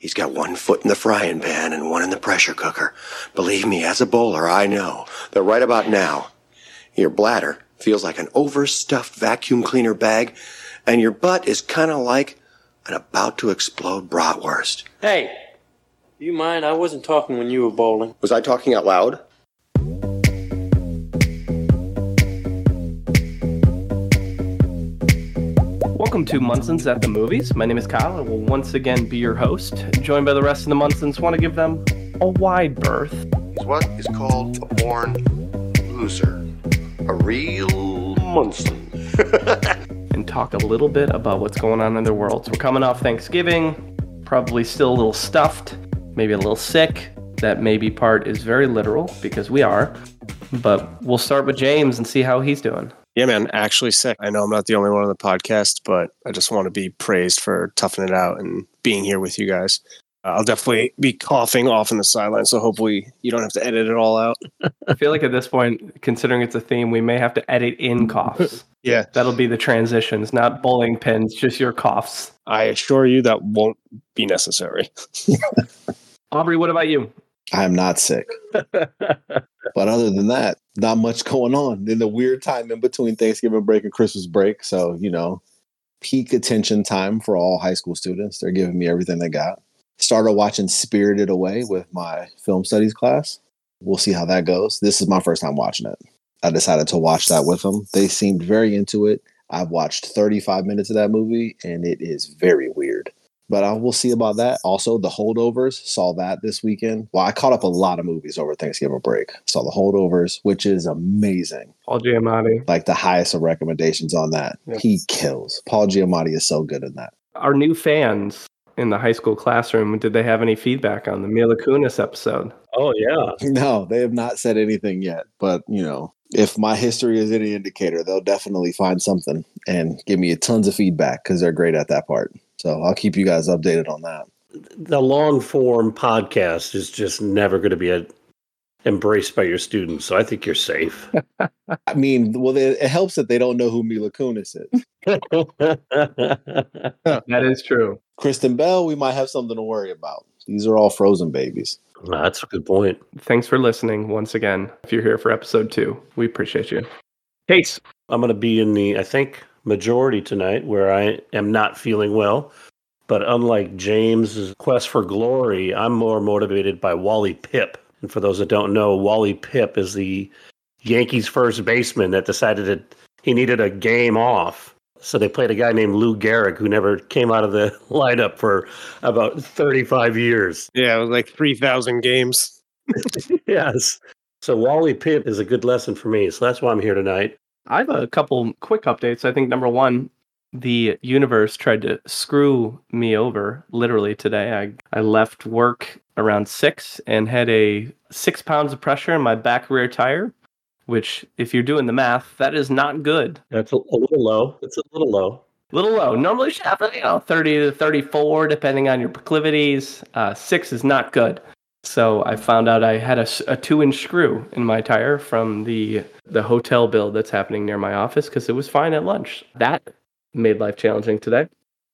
He's got one foot in the frying pan and one in the pressure cooker. Believe me, as a bowler, I know that right about now, your bladder feels like an overstuffed vacuum cleaner bag, and your butt is kind of like an about to explode bratwurst. Hey, do you mind? I wasn't talking when you were bowling. Was I talking out loud? Welcome to Munson's at the Movies. My name is Kyle. I will once again be your host, joined by the rest of the Munsons. Want to give them a wide berth. He's what is called a born loser. A real Munson. And talk a little bit about what's going on in their worlds. We're coming off Thanksgiving, probably still a little stuffed, maybe a little sick. That maybe part is very literal, because we are. But we'll start with James and see how he's doing. Yeah, man, actually sick. I know I'm not the only one on the podcast, but I just want to be praised for toughing it out and being here with you guys. I'll definitely be coughing off in the sideline, so hopefully you don't have to edit it all out. I feel like at this point, considering it's a theme, we may have to edit in coughs. Yeah. That'll be the transitions, not bowling pins, just your coughs. I assure you that won't be necessary. Aubrey, what about you? I'm not sick. But other than that, not much going on in the weird time in between Thanksgiving break and Christmas break. So, peak attention time for all high school students. They're giving me everything they got. Started watching Spirited Away with my film studies class. We'll see how that goes. This is my first time watching it. I decided to watch that with them. They seemed very into it. I've watched 35 minutes of that movie, and it is very weird. But we'll see about that. Also, The Holdovers, saw that this weekend. Well, I caught up a lot of movies over Thanksgiving break. Saw The Holdovers, which is amazing. Paul Giamatti. Like the highest of recommendations on that. Yeah. He kills. Paul Giamatti is so good in that. Our new fans in the high school classroom, did they have any feedback on the Mila Kunis episode? Oh, yeah. No, they have not said anything yet. But, if my history is any indicator, they'll definitely find something and give me tons of feedback because they're great at that part. So I'll keep you guys updated on that. The long form podcast is just never going to be embraced by your students. So I think you're safe. I mean, well, it helps that they don't know who Mila Kunis is. That is true. Kristen Bell, we might have something to worry about. These are all Frozen babies. That's a good point. Thanks for listening once again. If you're here for episode 2, we appreciate you. Case. I'm going to be in the, I think, majority tonight where I am not feeling well. But unlike James's quest for glory, I'm more motivated by Wally Pipp. And for those that don't know, Wally Pipp is the Yankees first baseman that decided that he needed a game off. So they played a guy named Lou Gehrig who never came out of the lineup for about 35 years. Yeah, it was like 3,000 games. Yes. So Wally Pipp is a good lesson for me. So that's why I'm here tonight. I have a couple quick updates. I think number one, the universe tried to screw me over literally today. I left work around 6 and had 6 pounds of pressure in my back rear tire, which if you're doing the math, that is not good. That's a little low. It's a little low. Little low. Normally you should have 30 to 34 depending on your proclivities. 6 is not good. So I found out I had a 2-inch screw in my tire from the hotel build that's happening near my office because it was fine at lunch. That made life challenging today.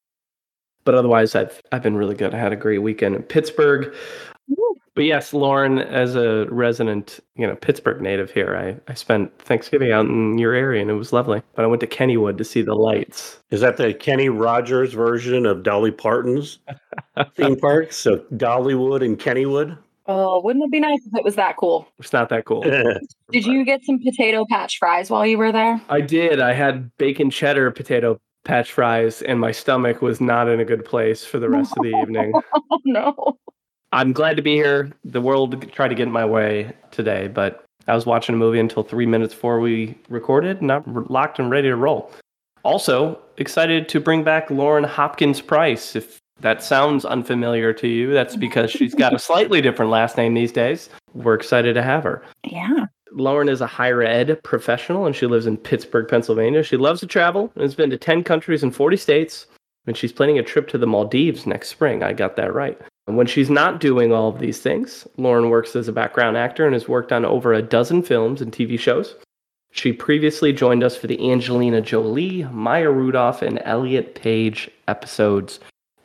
But otherwise, I've been really good. I had a great weekend in Pittsburgh. But yes, Lauren, as a resident, Pittsburgh native here, I spent Thanksgiving out in your area and it was lovely. But I went to Kennywood to see the lights. Is that the Kenny Rogers version of Dolly Parton's theme park? So Dollywood and Kennywood? Oh, wouldn't it be nice if it was that cool? It's not that cool. Did you get some potato patch fries while you were there? I did. I had bacon cheddar potato patch fries and my stomach was not in a good place for the rest of the evening. Oh, no. I'm glad to be here. The world tried to get in my way today, but I was watching a movie until 3 minutes before we recorded, and I'm locked and ready to roll. Also, excited to bring back Lauren Hopkins Price. If that sounds unfamiliar to you, that's because she's got a slightly different last name these days. We're excited to have her. Yeah. Lauren is a higher ed professional, and she lives in Pittsburgh, Pennsylvania. She loves to travel and has been to 10 countries and 40 states, and she's planning a trip to the Maldives next spring. I got that right. When she's not doing all of these things, Lauren works as a background actor and has worked on over a dozen films and TV shows. She previously joined us for the Angelina Jolie, Maya Rudolph, and Elliot Page episodes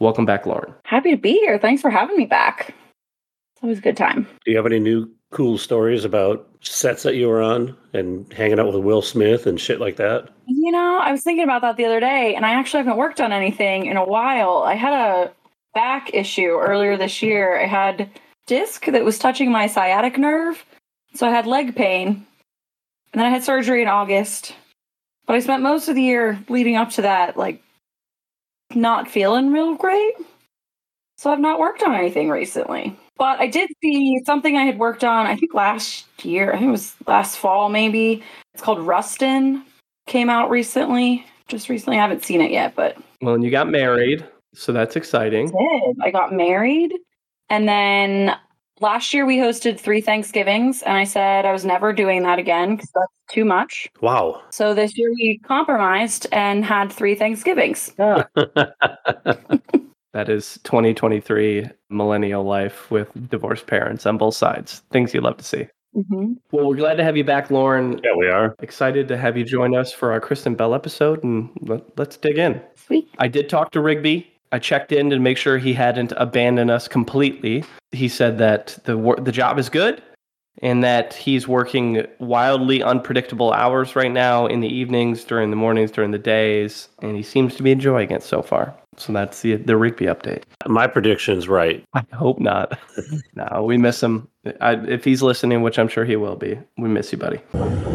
Welcome back, Lauren. Happy to be here. Thanks for having me back. It's always a good time. Do you have any new cool stories about sets that you were on and hanging out with Will Smith and shit like that? I was thinking about that the other day, and I actually haven't worked on anything in a while. I had a back issue earlier this year. I had disc that was touching my sciatic nerve, so I had leg pain. And then I had surgery in August. But I spent most of the year leading up to that, not feeling real great. So I've not worked on anything recently. But I did see something I had worked on, I think last year. I think it was last fall, maybe. It's called Rustin. Came out recently. Just recently. I haven't seen it yet, but... Well, and you got married, so that's exciting. I got married. And then last year we hosted 3 Thanksgivings. And I said I was never doing that again because that's too much. Wow. So this year we compromised and had 3 Thanksgivings. Ah. That is 2023 millennial life with divorced parents on both sides. Things you love to see. Mm-hmm. Well, we're glad to have you back, Lauren. Yeah, we are. Excited to have you join us for our Kristen Bell episode, and let's dig in. Sweet. I did talk to Rigby. I checked in to make sure he hadn't abandoned us completely. He said that the job is good and that he's working wildly unpredictable hours right now in the evenings, during the mornings, during the days, and he seems to be enjoying it so far. So that's the Rigby update. My prediction's right. I hope not. No, we miss him. If he's listening, which I'm sure he will be, we miss you, buddy.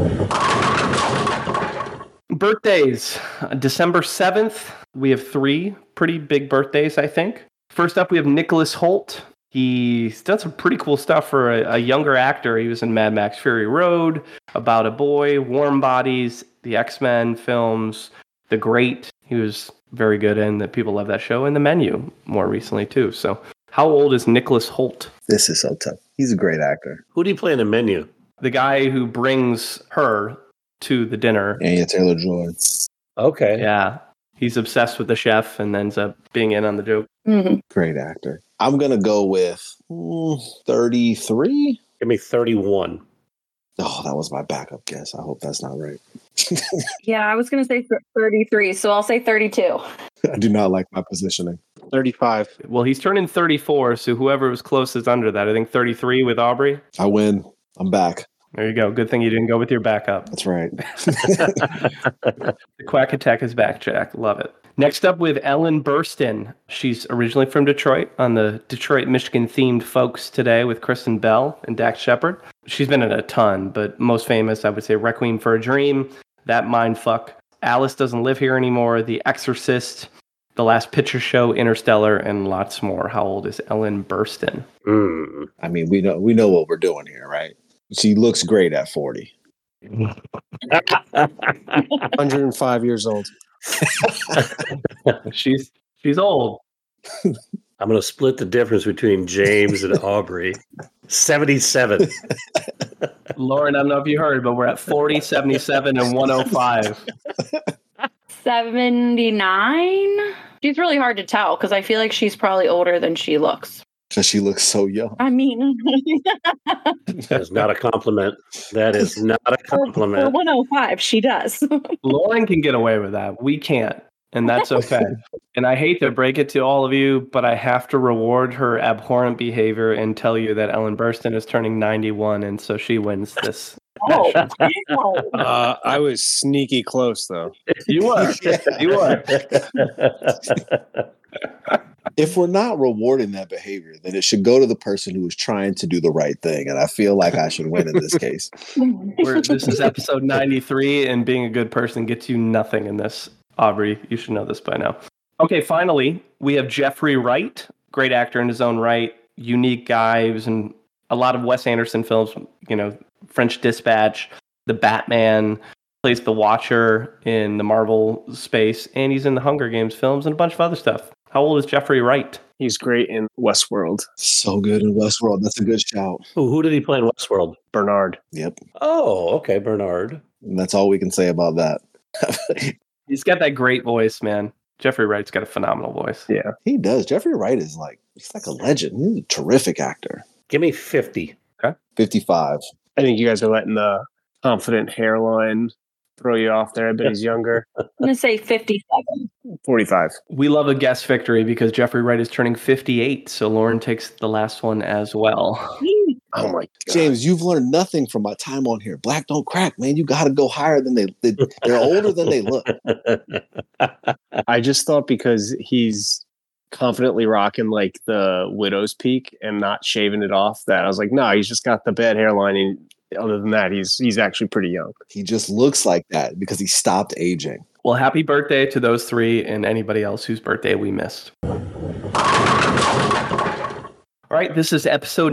Birthdays. December 7th, we have 3 pretty big birthdays, I think. First up, we have Nicholas Hoult. He's done some pretty cool stuff for a younger actor. He was in Mad Max Fury Road, About a Boy, Warm Bodies, the X-Men films, The Great. He was very good in that. People love that show, and The Menu more recently too. So how old is Nicholas Hoult? This is so tough. He's a great actor. Who do you play in The Menu? The guy who brings her to the dinner. Anya Taylor-Joy. Okay. Yeah. He's obsessed with the chef and ends up being in on the joke. Mm-hmm. Great actor. I'm going to go with 33. Give me 31. Oh, that was my backup guess. I hope that's not right. Yeah, I was going to say 33, so I'll say 32. I do not like my positioning. 35. Well, he's turning 34, so whoever was closest under that. I think 33 with Aubrey. I win. I'm back. There you go. Good thing you didn't go with your backup. That's right. The Quack Attack is back, Jack. Love it. Next up with Ellen Burstyn. She's originally from Detroit, on the Detroit, Michigan themed Folks today with Kristen Bell and Dax Shepard. She's been in a ton, but most famous, I would say, Requiem for a Dream, That Mindfuck, Alice Doesn't Live Here Anymore, The Exorcist, The Last Picture Show, Interstellar, and lots more. How old is Ellen Burstyn? I mean, we know what we're doing here, right? She looks great at 40. 105 years old. She's old. I'm going to split the difference between James and Aubrey. 77. Lauren, I don't know if you heard, but we're at 40, 77, and 105. 79? She's really hard to tell because I feel like she's probably older than she looks. Because she looks so young. I mean... That is not a compliment. That is not a compliment. For 105, she does. Lauren can get away with that. We can't. And that's okay. And I hate to break it to all of you, but I have to reward her abhorrent behavior and tell you that Ellen Burstyn is turning 91, and so she wins this. Oh, I was sneaky close, though. You were. You were. If we're not rewarding that behavior, then it should go to the person who is trying to do the right thing. And I feel like I should win in this case. This is episode 93, and being a good person gets you nothing in this. Aubrey, you should know this by now. Okay, finally, we have Jeffrey Wright, great actor in his own right, unique guy. He was in a lot of Wes Anderson films, French Dispatch, The Batman, plays the Watcher in the Marvel space, and he's in the Hunger Games films and a bunch of other stuff. How old is Jeffrey Wright? He's great in Westworld. So good in Westworld. That's a good shout. Who did he play in Westworld? Bernard. Yep. Oh, okay, Bernard. And that's all we can say about that. He's got that great voice, man. Jeffrey Wright's got a phenomenal voice. Yeah. He does. Jeffrey Wright is he's like a legend. He's a terrific actor. Give me 50. 55. I think you guys are letting the confident hairline throw you off there. I bet he's younger. I'm going to say 57. 45. We love a guest victory because Jeffrey Wright is turning 58, so Lauren takes the last one as well. Oh my God. James, you've learned nothing from my time on here. Black don't crack, man. You got to go higher than they're older than they look. I just thought because he's confidently rocking like the widow's peak and not shaving it off, that I was like, no, he's just got the bad hairline. And other than that, he's actually pretty young. He just looks like that because he stopped aging. Well, happy birthday to those three and anybody else whose birthday we missed. All right, this is episode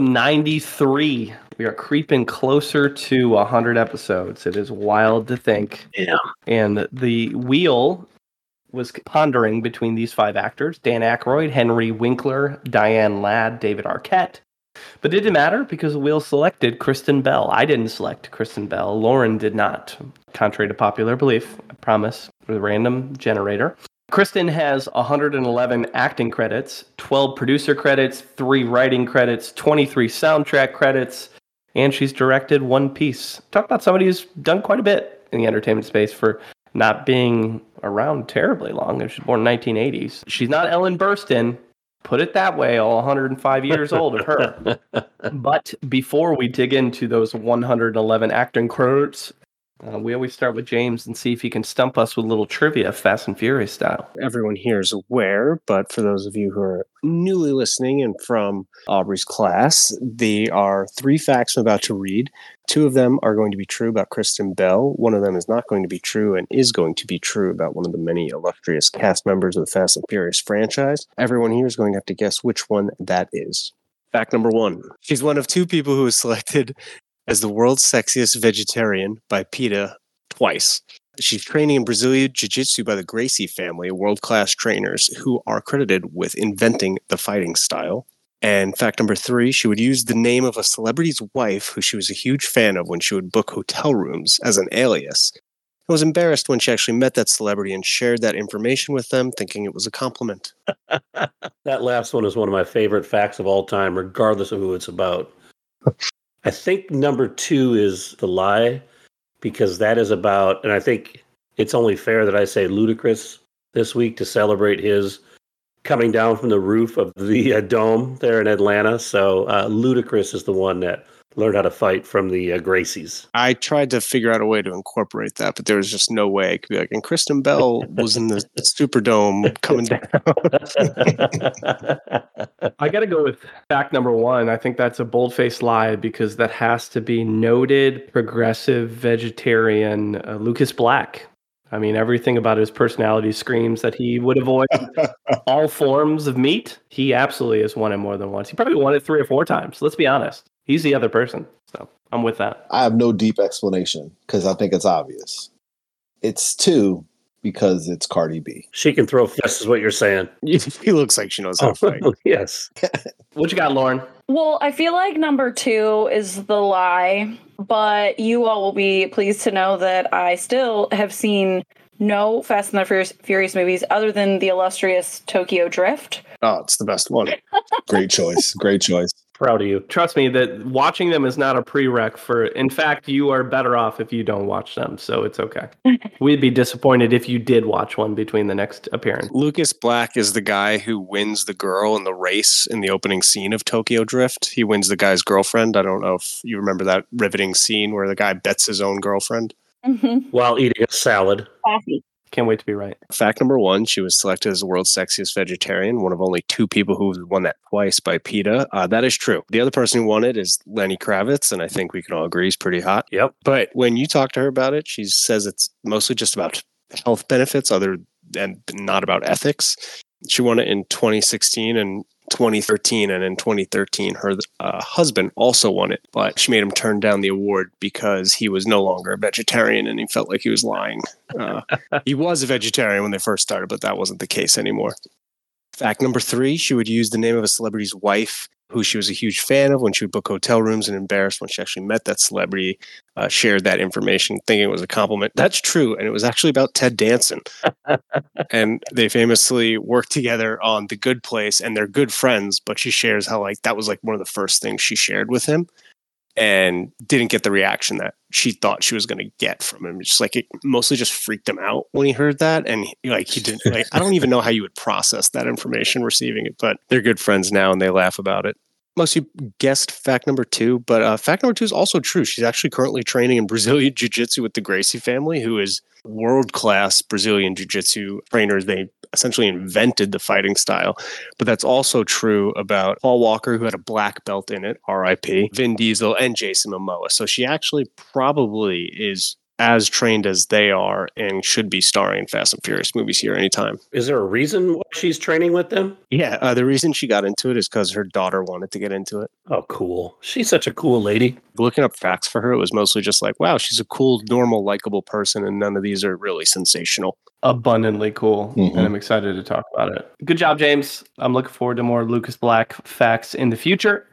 93. We are creeping closer to 100 episodes. It is wild to think. Yeah. And the wheel was pondering between these five actors: Dan Aykroyd, Henry Winkler, Diane Ladd, David Arquette. But it didn't matter because the wheel selected Kristen Bell. I didn't select Kristen Bell. Lauren did not, contrary to popular belief. I promise, with a random generator. Kristen has 111 acting credits, 12 producer credits, 3 writing credits, 23 soundtrack credits, and she's directed one piece. Talk about somebody who's done quite a bit in the entertainment space for not being around terribly long. She was born in the 1980s. She's not Ellen Burstyn. Put it that way, all 105 years old of her. But before we dig into those 111 acting credits, we always start with James and see if he can stump us with a little trivia, Fast and Furious style. Everyone here is aware, but for those of you who are newly listening and from Aubrey's class, there are 3 facts I'm about to read. 2 of them are going to be true about Kristen Bell. 1 of them is not going to be true and is going to be true about one of the many illustrious cast members of the Fast and Furious franchise. Everyone here is going to have to guess which one that is. Fact number 1. She's one of 2 people who was selected as the world's sexiest vegetarian by PETA twice. She's training in Brazilian Jiu-Jitsu by the Gracie family, world-class trainers who are credited with inventing the fighting style. And fact number 3, she would use the name of a celebrity's wife who she was a huge fan of when she would book hotel rooms as an alias. I was embarrassed when she actually met that celebrity and shared that information with them, thinking it was a compliment. That last one is one of my favorite facts of all time, regardless of who it's about. I think number 2 is the lie, because that is about, and I think it's only fair that I say Ludacris this week to celebrate his coming down from the roof of the dome there in Atlanta. So Ludacris is the one that learned how to fight from the Gracies. I tried to figure out a way to incorporate that, but there was just no way. I could be like, and Kristen Bell was in the Superdome coming down. I got to go with fact number 1. I think that's a bold-faced lie because that has to be noted progressive vegetarian Lucas Black. I mean, everything about his personality screams that he would avoid all forms of meat. He absolutely has won it more than once. He probably won it 3 or 4 times. Let's be honest. He's the other person. So I'm with that. I have no deep explanation because I think it's obvious. It's 2 because it's Cardi B. She can throw fists is what you're saying. He looks like she knows how to fight. Yes. What you got, Lauren? Well, I feel like number 2 is the lie, but you all will be pleased to know that I still have seen no Fast and the Furious movies other than the illustrious Tokyo Drift. Oh, it's the best one. Great choice. Great choice. Proud of you. Trust me that watching them is not a prereq for, in fact, you are better off if you don't watch them, so it's okay. We'd be disappointed if you did watch one between the next appearance. Lucas Black is the guy who wins the girl in the race in the opening scene of Tokyo Drift. He wins the guy's girlfriend. I don't know if you remember that riveting scene where the guy bets his own girlfriend. Mm-hmm. While eating a salad. Classy. Can't wait to be right. Fact number 1, she was selected as the world's sexiest vegetarian, one of only 2 people who won that twice by PETA. That is true. The other person who won it is Lenny Kravitz, and I think we can all agree he's pretty hot. Yep. But when you talk to her about it, she says it's mostly just about health benefits and not about ethics. She won it in 2016 and 2013, and in 2013 her husband also won it, but she made him turn down the award because he was no longer a vegetarian and he felt like he was lying. He was a vegetarian when they first started, but that wasn't the case anymore. Fact number 3, she would use the name of a celebrity's wife who she was a huge fan of when she would book hotel rooms, and embarrassed when she actually met that celebrity, shared that information thinking it was a compliment. That's true, and it was actually about Ted Danson. And they famously worked together on The Good Place, and they're good friends, but she shares how that was one of the first things she shared with him. and didn't get the reaction that she thought she was going to get from him. Just like it mostly just freaked him out when he heard that. And he didn't like, I don't even know how you would process that information receiving it, but they're good friends now and they laugh about it. Most you guessed fact number 2, but fact number 2 is also true. She's actually currently training in Brazilian Jiu-Jitsu with the Gracie family, who is world-class Brazilian Jiu-Jitsu trainers. They essentially invented the fighting style. But that's also true about Paul Walker, who had a black belt in it, R.I.P., Vin Diesel, and Jason Momoa. So she actually probably is as trained as they are and should be starring in Fast and Furious movies here anytime. Is there a reason why she's training with them? Yeah, the reason she got into it is because her daughter wanted to get into it. Oh, cool. She's such a cool lady. Looking up facts for her, it was mostly just like, wow, she's a cool, normal, likable person, and none of these are really sensational. Abundantly cool, and I'm excited to talk about it. Good job, James. I'm looking forward to more Lucas Black facts in the future.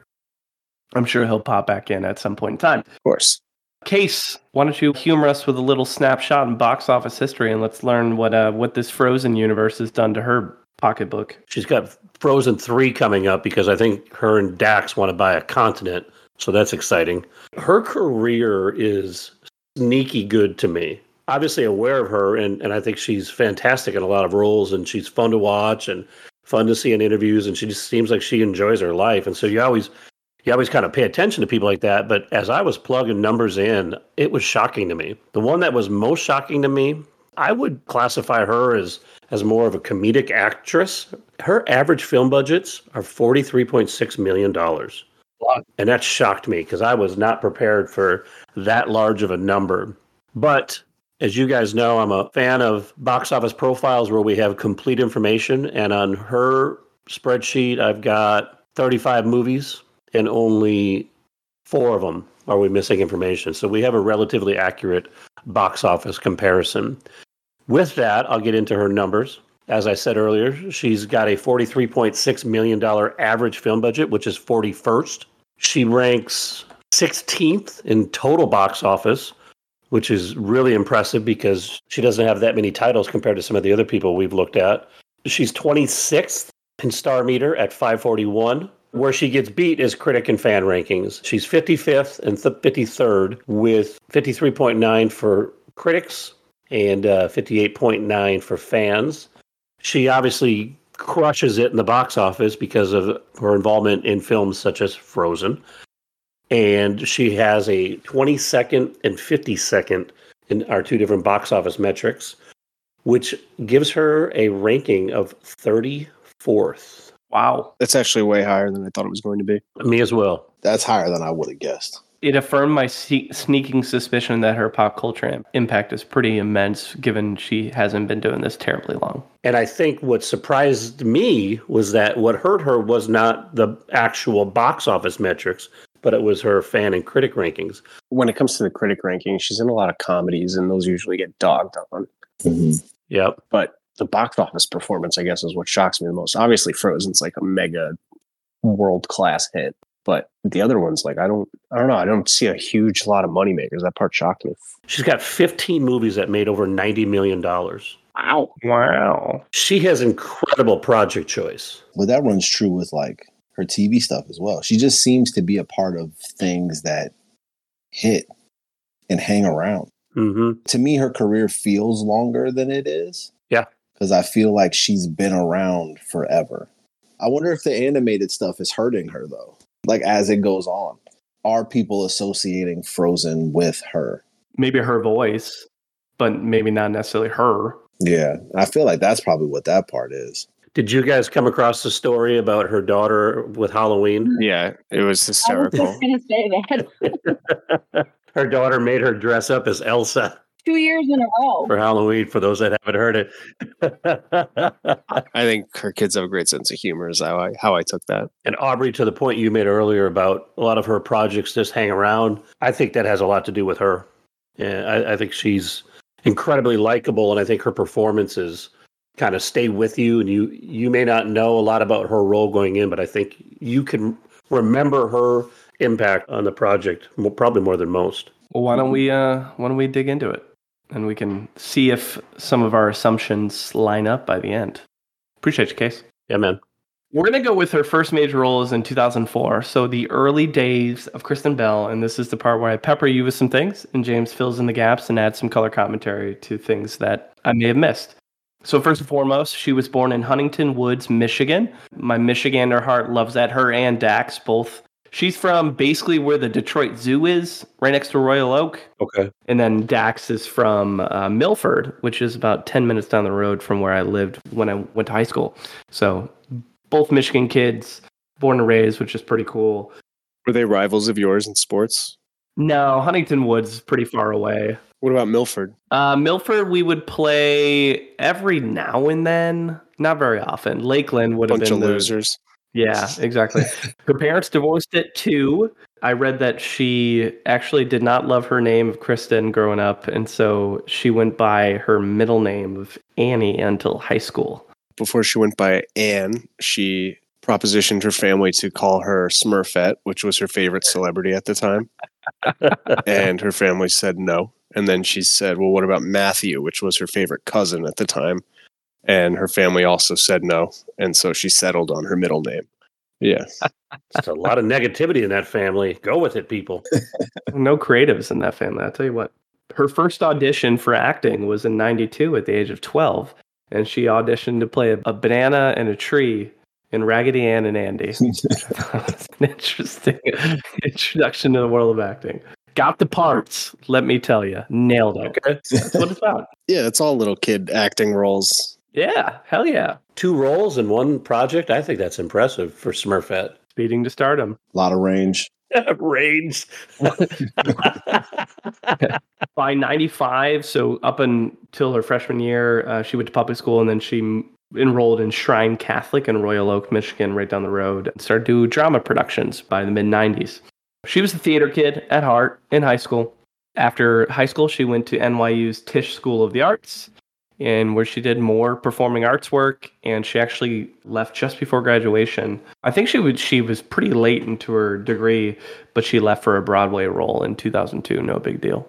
I'm sure he'll pop back in at some point in time. Of course. Case, why don't you humor us with a little snapshot in box office history, and let's learn what this Frozen universe has done to her pocketbook. She's got Frozen 3 coming up because I think her and Dax want to buy a continent, so that's exciting. Her career is sneaky good to me. Obviously aware of her, and I think she's fantastic in a lot of roles, and she's fun to watch and fun to see in interviews, and she just seems like she enjoys her life. And so you always kind of pay attention to people like that. But as I was plugging numbers in, it was shocking to me. The one that was most shocking to me, I would classify her as more of a comedic actress. Her average film budgets are $43.6 million. Wow. And that shocked me because I was not prepared for that large of a number. But as you guys know, I'm a fan of box office profiles where we have complete information. And on her spreadsheet, I've got 35 movies. And only 4 of them are we missing information. So we have a relatively accurate box office comparison. With that, I'll get into her numbers. As I said earlier, she's got a $43.6 million average film budget, which is 41st. She ranks 16th in total box office, which is really impressive because she doesn't have that many titles compared to some of the other people we've looked at. She's 26th in Star Meter at 541. Where she gets beat is critic and fan rankings. She's 55th and 53rd with 53.9 for critics and 58.9 for fans. She obviously crushes it in the box office because of her involvement in films such as Frozen. And she has a 22nd and 52nd in our 2 different box office metrics, which gives her a ranking of 34th. Wow. That's actually way higher than I thought it was going to be. Me as well. That's higher than I would have guessed. It affirmed my sneaking suspicion that her pop culture impact is pretty immense, given she hasn't been doing this terribly long. And I think what surprised me was that what hurt her was not the actual box office metrics, but it was her fan and critic rankings. When it comes to the critic ranking, she's in a lot of comedies, and those usually get dogged on. Mm-hmm. Yep. But the box office performance, I guess, is what shocks me the most. Obviously, Frozen's like a mega world-class hit. But the other ones, like, I don't know. I don't see a huge lot of moneymakers. That part shocked me. She's got 15 movies that made over $90 million. Wow. She has incredible project choice. But that runs true with, like, her TV stuff as well. She just seems to be a part of things that hit and hang around. Mm-hmm. To me, her career feels longer than it is. Yeah. Because I feel like she's been around forever. I wonder if the animated stuff is hurting her, though. Like, as it goes on. Are people associating Frozen with her? Maybe her voice, but maybe not necessarily her. Yeah. I feel like that's probably what that part is. Did you guys come across the story about her daughter with Halloween? Yeah, it was hysterical. I was just going to say that. Her daughter made her dress up as Elsa 2 years in a row. for Halloween, for those that haven't heard it. I think her kids have a great sense of humor is how I took that. And Aubrey, to the point you made earlier about a lot of her projects just hang around, I think that has a lot to do with her. Yeah, I think she's incredibly likable, and I think her performances kind of stay with you, and you may not know a lot about her role going in, but I think you can remember her impact on the project probably more than most. Well, why don't we dig into it, and we can see if some of our assumptions line up by the end. Appreciate you, Case. Yeah, man. We're going to go with her first major role is in 2004. So the early days of Kristen Bell. And this is the part where I pepper you with some things and James fills in the gaps and adds some color commentary to things that I may have missed. So first and foremost, she was born in Huntington Woods, Michigan. My Michigander heart loves that. Her and Dax both. She's from basically where the Detroit Zoo is, right next to Royal Oak. Okay. And then Dax is from Milford, which is about 10 minutes down the road from where I lived when I went to high school. So both Michigan kids, born and raised, which is pretty cool. Were they rivals of yours in sports? No, Huntington Woods is pretty far away. What about Milford? Milford, we would play every now and then. Not very often. Lakeland would have Bunch been of losers. Yeah, exactly. Her parents divorced at 2. I read that she actually did not love her name of Kristen growing up, and so she went by her middle name of Annie until high school. Before she went by Anne, she propositioned her family to call her Smurfette, which was her favorite celebrity at the time. And her family said no. And then she said, well, what about Matthew, which was her favorite cousin at the time? And her family also said no. And so she settled on her middle name. Yeah. There's a lot of negativity in that family. Go with it, people. No creatives in that family. I'll tell you what. Her first audition for acting was in 92 at the age of 12. And she auditioned to play a banana and a tree in Raggedy Ann and Andy. It's an interesting introduction to the world of acting. Got the parts, let me tell you. Nailed it. Okay. That's what it's about. Yeah, it's all little kid acting roles. Yeah, hell yeah. 2 roles in one project. I think that's impressive for Smurfette. Speeding to stardom. A lot of range. Range. By 95, so up until her freshman year, she went to public school, and then she enrolled in Shrine Catholic in Royal Oak, Michigan, right down the road, and started doing drama productions by the mid-90s. She was a theater kid at heart in high school. After high school, she went to NYU's Tisch School of the Arts, and where she did more performing arts work, and she actually left just before graduation. I think she was pretty late into her degree, but she left for a Broadway role in 2002. No big deal.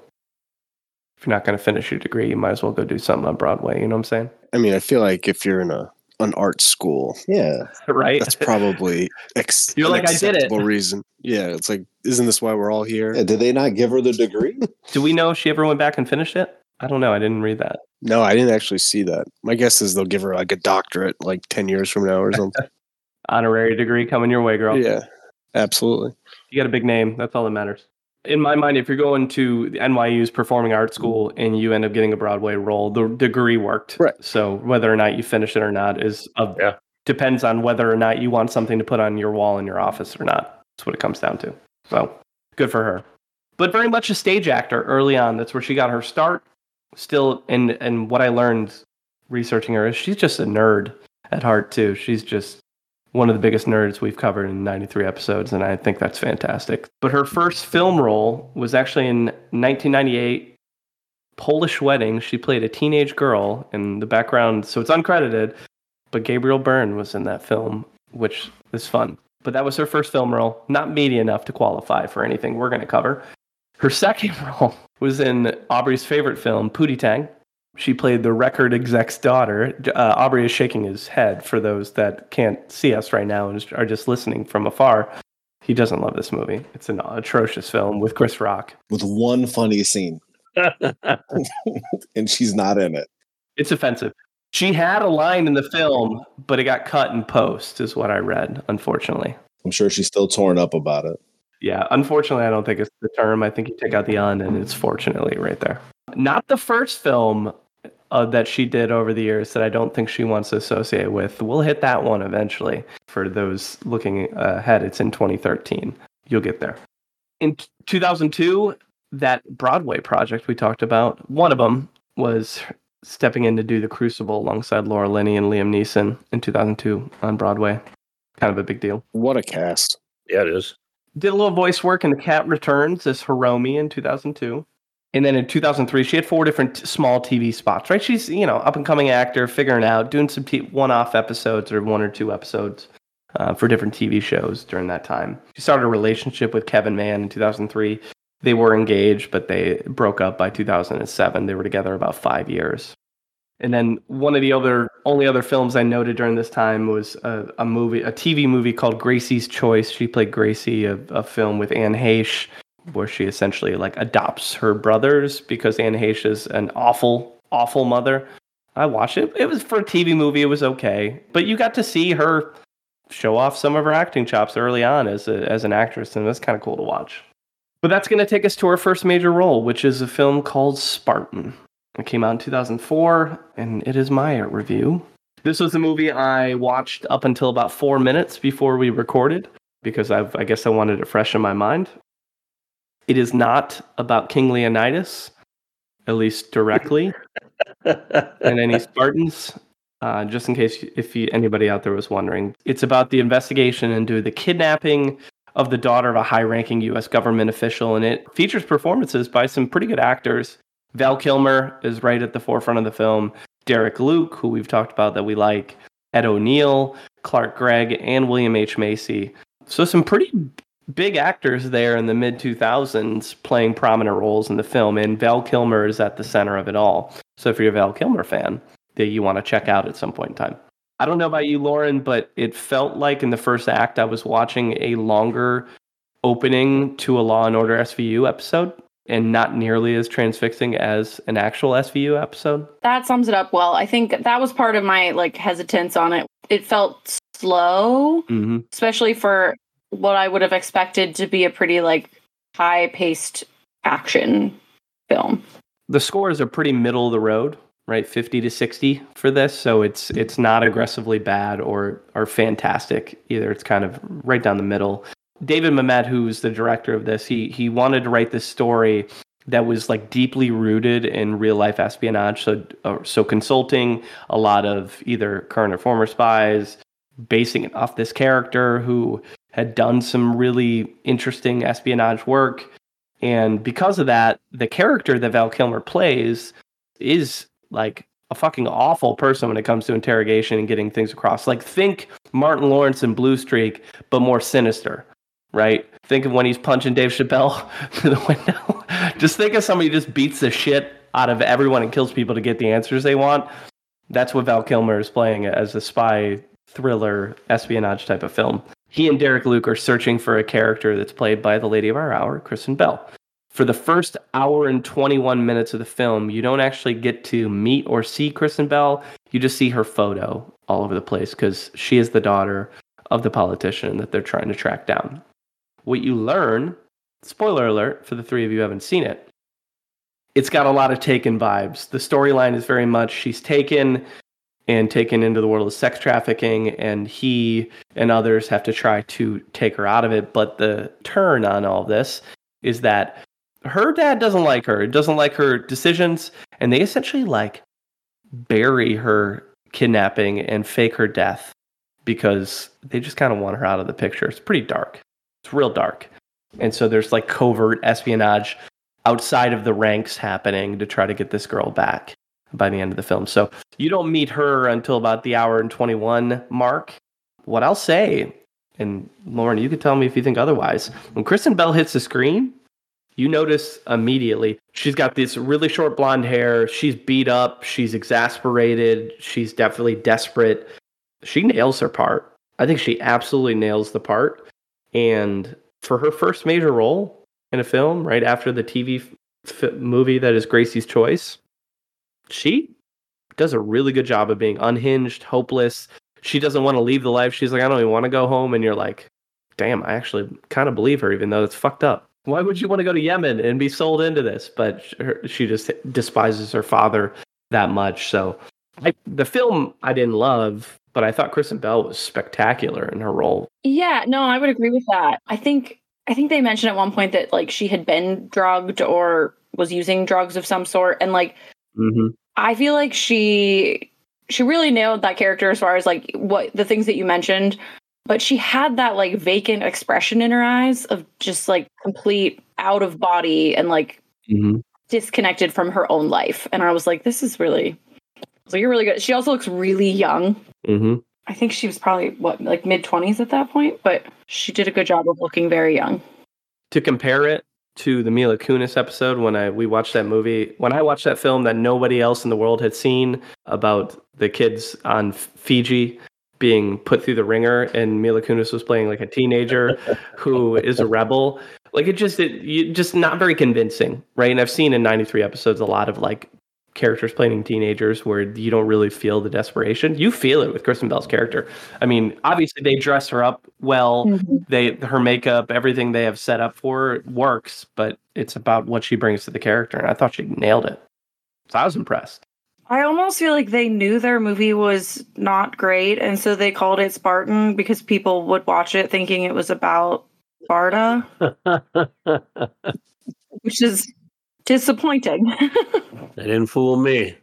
If you're not going to finish your degree, you might as well go do something on Broadway. You know what I'm saying? I mean, I feel like if you're in an art school, Yeah. Right? that's probably You're like, I did it. reason. Yeah, it's like, isn't this why we're all here? Yeah, did they not give her the degree? Do we know if she ever went back and finished it? I don't know. I didn't read that. No, I didn't actually see that. My guess is they'll give her like a doctorate like 10 years from now or something. Honorary degree coming your way, girl. Yeah, absolutely. You got a big name. That's all that matters. In my mind, if you're going to the NYU's performing arts school and you end up getting a Broadway role, the degree worked. Right. So whether or not you finish it or not depends on whether or not you want something to put on your wall in your office or not. That's what it comes down to. So good for her. But very much a stage actor early on. That's where she got her start. Still, and what I learned researching her is she's just a nerd at heart too. She's just one of the biggest nerds we've covered in 93 episodes, and I think that's fantastic. But her first film role was actually in 1998, Polish Wedding. She played a teenage girl in the background, so it's uncredited, but Gabriel Byrne was in that film, which is fun. But that was her first film role, not meaty enough to qualify for anything we're going to cover. Her second role was in Aubrey's favorite film, Pootie Tang. She played the record exec's daughter. Aubrey is shaking his head for those that can't see us right now and are just listening from afar. He doesn't love this movie. It's an atrocious film with Chris Rock. With one funny scene. And she's not in it. It's offensive. She had a line in the film, but it got cut in post, is what I read, unfortunately. I'm sure she's still torn up about it. Yeah, unfortunately, I don't think it's the term. I think you take out the "un" and it's fortunately right there. Not the first film that she did over the years that I don't think she wants to associate with. We'll hit that one eventually. For those looking ahead, it's in 2013. You'll get there. In 2002, that Broadway project we talked about, one of them was stepping in to do The Crucible alongside Laura Linney and Liam Neeson in 2002 on Broadway. Kind of a big deal. What a cast. Yeah, it is. Did a little voice work in The Cat Returns as Hiromi in 2002. And then in 2003, she had 4 different small TV spots, right? She's, up-and-coming actor, figuring out, doing some one-off episodes or 1 or 2 episodes for different TV shows during that time. She started a relationship with Kevin Mann in 2003. They were engaged, but they broke up by 2007. They were together about 5 years. And then one of the only other films I noted during this time was a TV movie called Gracie's Choice. She played Gracie, a film with Anne Heche, where she essentially like adopts her brothers because Anne Heche is an awful, awful mother. I watched it. It was for a TV movie. It was okay, but you got to see her show off some of her acting chops early on as an actress, and that's kind of cool to watch. But that's going to take us to our first major role, which is a film called Spartan. It came out in 2004, and it is my review. This was a movie I watched up until about 4 minutes before we recorded, because I guess I wanted it fresh in my mind. It is not about King Leonidas, at least directly, and any Spartans, just in case anybody out there was wondering. It's about the investigation into the kidnapping of the daughter of a high-ranking U.S. government official, and it features performances by some pretty good actors. Val Kilmer is right at the forefront of the film. Derek Luke, who we've talked about that we like. Ed O'Neill, Clark Gregg, and William H. Macy. So some pretty big actors there in the mid-2000s playing prominent roles in the film, and Val Kilmer is at the center of it all. So if you're a Val Kilmer fan, that you want to check out at some point in time. I don't know about you, Lauren, but it felt like in the first act I was watching a longer opening to a Law & Order SVU episode, and not nearly as transfixing as an actual SVU episode. That sums it up well. I think that was part of my hesitance on it. It felt slow, especially for what I would have expected to be a pretty high-paced action film. The scores are pretty middle of the road, right? 50 to 60 for this, so it's not aggressively bad or fantastic either. It's kind of right down the middle. David Mamet, who's the director of this, he wanted to write this story that was deeply rooted in real life espionage. So consulting a lot of either current or former spies, basing it off this character who had done some really interesting espionage work. And because of that, the character that Val Kilmer plays is a fucking awful person when it comes to interrogation and getting things across. Think Martin Lawrence in Blue Streak, but more sinister. Right? Think of when he's punching Dave Chappelle through the window. Just think of somebody who just beats the shit out of everyone and kills people to get the answers they want. That's what Val Kilmer is playing as a spy thriller espionage type of film. He and Derek Luke are searching for a character that's played by the lady of our hour, Kristen Bell. For the first hour and 21 minutes of the film, you don't actually get to meet or see Kristen Bell. You just see her photo all over the place because she is the daughter of the politician that they're trying to track down. What you learn, spoiler alert for the three of you who haven't seen it, it's got a lot of Taken vibes. The storyline is very much she's taken into the world of sex trafficking, and he and others have to try to take her out of it. But the turn on all this is that her dad doesn't like her, doesn't like her decisions, and they essentially bury her kidnapping and fake her death because they just kind of want her out of the picture. It's pretty dark. It's real dark. And so there's covert espionage outside of the ranks happening to try to get this girl back by the end of the film. So you don't meet her until about the hour and 21 mark. What I'll say, and Lauren, you can tell me if you think otherwise, when Kristen Bell hits the screen, you notice immediately she's got this really short blonde hair. She's beat up. She's exasperated. She's definitely desperate. She nails her part. I think she absolutely nails the part. And for her first major role in a film, right after the TV movie that is Gracie's Choice, she does a really good job of being unhinged, hopeless. She doesn't want to leave the life. She's like, I don't even want to go home. And you're like, damn, I actually kind of believe her, even though it's fucked up. Why would you want to go to Yemen and be sold into this? But she just despises her father that much. So the film I didn't love, but I thought Kristen Bell was spectacular in her role. Yeah, no, I would agree with that. I think they mentioned at one point that she had been drugged or was using drugs of some sort, and I feel like she really nailed that character as far as what the things that you mentioned. But she had that vacant expression in her eyes of just complete out of body and disconnected from her own life. And I was like, this is really. So you're really good. She also looks really young. I think she was probably mid-20s at that point, but she did a good job of looking very young. To compare it, to the Mila Kunis episode when we watched that movie. When I watched that film that nobody else in the world had seen about the kids on Fiji being put through the ringer, and Mila Kunis was playing like a teenager who is a rebel. Like it just not very convincing, right? And I've seen in 93 episodes a lot of like characters playing teenagers where you don't really feel the desperation. You feel it with Kristen Bell's character. I mean, obviously they dress her up well. Her makeup, everything they have set up for her works, but it's about what she brings to the character. And I thought she nailed it. So I was impressed. I almost feel like they knew their movie was not great, and so they called it Spartan because people would watch it thinking it was about Sparta, which is disappointing. They didn't fool me.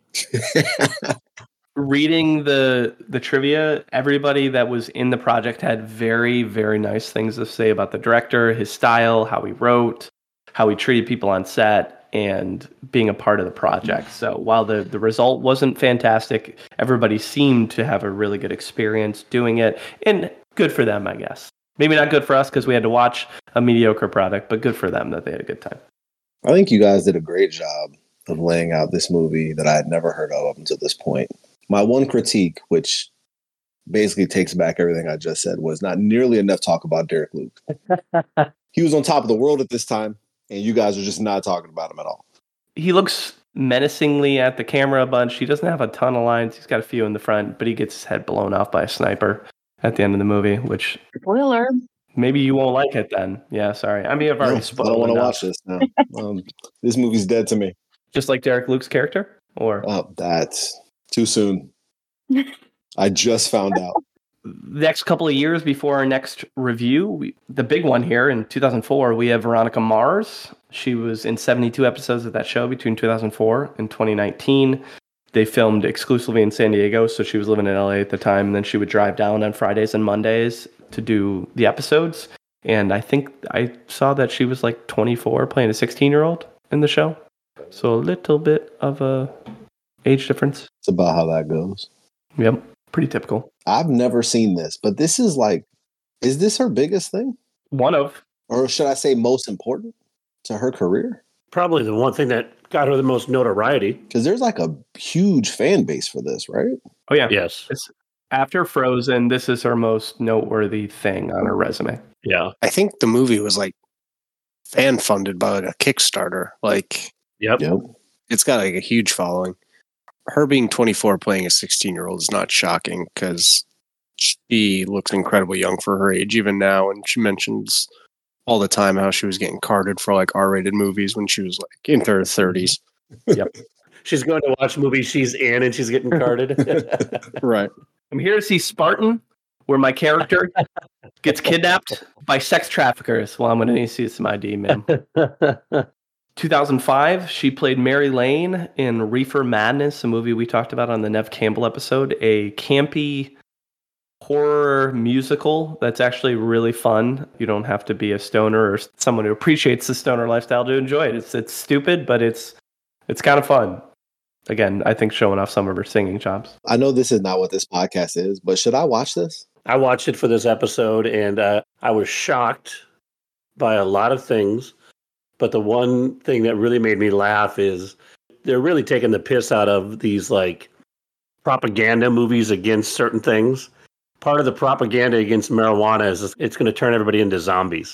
Reading the trivia, everybody that was in the project had very, very nice things to say about the director, his style, how he wrote, how he treated people on set, and being a part of the project. So while the result wasn't fantastic, everybody seemed to have a really good experience doing it, and good for them, I guess. Maybe not good for us because we had to watch a mediocre product, but good for them that they had a good time. I think you guys did a great job of laying out this movie that I had never heard of up until this point. My one critique, which basically takes back everything I just said, was not nearly enough talk about Derek Luke. He was on top of the world at this time, and you guys are just not talking about him at all. He looks menacingly at the camera a bunch. He doesn't have a ton of lines. He's got a few in the front, but he gets his head blown off by a sniper at the end of the movie, which... Spoiler. Maybe you won't like it then. Yeah, sorry. I mean, I've already spoiled I don't want to enough. watch this now. This movie's dead to me. Just like Derek Luke's character? Or That's too soon. I just found out. the next couple of years before our next review, the big one here in 2004, we have Veronica Mars. She was in 72 episodes of that show between 2004 and 2019. They filmed exclusively in San Diego, so she was living in LA at the time, and then she would drive down on Fridays and Mondays to do the episodes. And I think I saw that she was like 24 playing a 16-year-old in the show. So a little bit of a age difference. It's about how that goes. Yep, pretty typical. I've never seen this, but this is like, is this her biggest thing? One of. Or should I say most important to her career? Probably the one thing that got her the most notoriety. Because there's like a huge fan base for this, right? Oh, yeah. Yes. After Frozen, this is her most noteworthy thing on her resume. Yeah. I think the movie was like fan funded by like a Kickstarter. Like, Yep. it's got like a huge following. Her being 24 playing a 16-year-old is not shocking because she looks incredibly young for her age even now. And she mentions all the time how she was getting carded for like R-rated movies when she was like in her 30s. Yep. She's going to watch movies she's in and she's getting carded. Right. I'm here to see Spartan, where my character gets kidnapped by sex traffickers. Well, I'm going to need to see some ID, man. 2005, she played Mary Lane in Reefer Madness, a movie we talked about on the Nev Campbell episode, a campy horror musical that's actually really fun. You don't have to be a stoner or someone who appreciates the stoner lifestyle to enjoy it. It's stupid, but it's kind of fun. Again, I think showing off some of her singing chops. I know this is not what this podcast is, but should I watch this? I watched it for this episode, and I was shocked by a lot of things. But the one thing that really made me laugh is they're really taking the piss out of these like propaganda movies against certain things. Part of the propaganda against marijuana is it's going to turn everybody into zombies.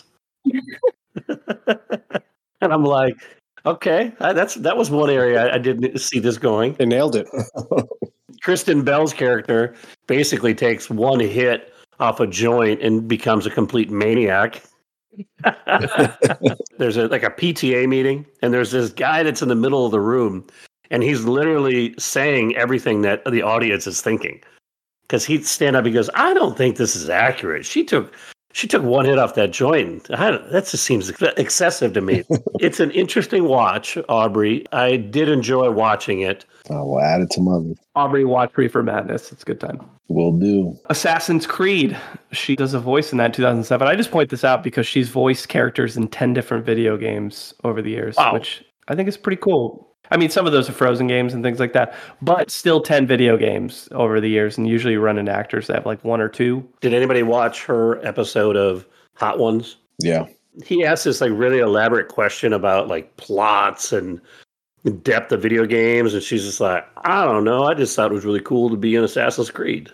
And I'm like, okay, that was one area I didn't see this going. They nailed it. Kristen Bell's character basically takes one hit off a joint and becomes a complete maniac. There's a PTA meeting, and there's this guy that's in the middle of the room, and he's literally saying everything that the audience is thinking. Because he'd stand up, he goes, "I don't think this is accurate. She took one hit off that joint. That just seems excessive to me." It's an interesting watch, Aubrey. I did enjoy watching it. I will add it to my list. Aubrey, watch Reefer Madness. It's a good time. Will do. Assassin's Creed. She does a voice in that 2007. I just point this out because she's voiced characters in 10 different video games over the years, which I think is pretty cool. I mean, some of those are Frozen games and things like that, but still 10 video games over the years, and usually you run into actors that have like one or two. Did anybody watch her episode of Hot Ones? Yeah. he asked this like really elaborate question about like plots and depth of video games, and she's just like, I don't know. I just thought it was really cool to be in Assassin's Creed.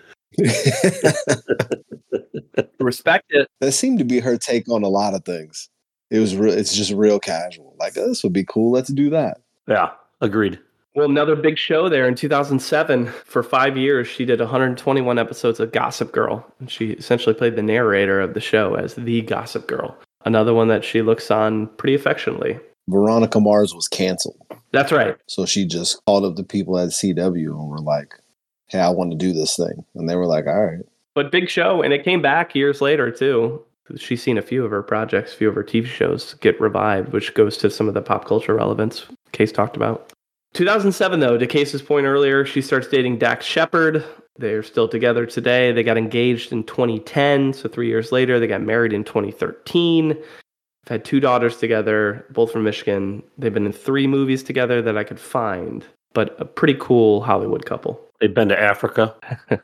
Respect it. That seemed to be her take on a lot of things. It's just real casual. Like, oh, this would be cool. Let's do that. Yeah, agreed. Well, another big show there in 2007. For 5 years, she did 121 episodes of Gossip Girl. And she essentially played the narrator of the show as the Gossip Girl. Another one that she looks on pretty affectionately. Veronica Mars was canceled. That's right. So she just called up the people at CW and were like, hey, I want to do this thing. And they were like, all right. But big show. And it came back years later, too. She's seen a few of her projects, a few of her TV shows get revived, which goes to some of the pop culture relevance Case talked about. 2007, though, to Case's point earlier, she starts dating Dax Shepard. They're still together today. They got engaged in 2010, so 3 years later. They got married in 2013. They've had 2 daughters together, both from Michigan. They've been in 3 movies together that I could find, but a pretty cool Hollywood couple. They've been to Africa.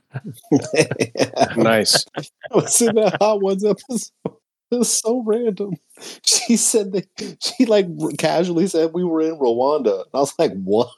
Nice. I was in that Hot Ones episode. It was so random. She said that she like casually said we were in Rwanda. I was like, what?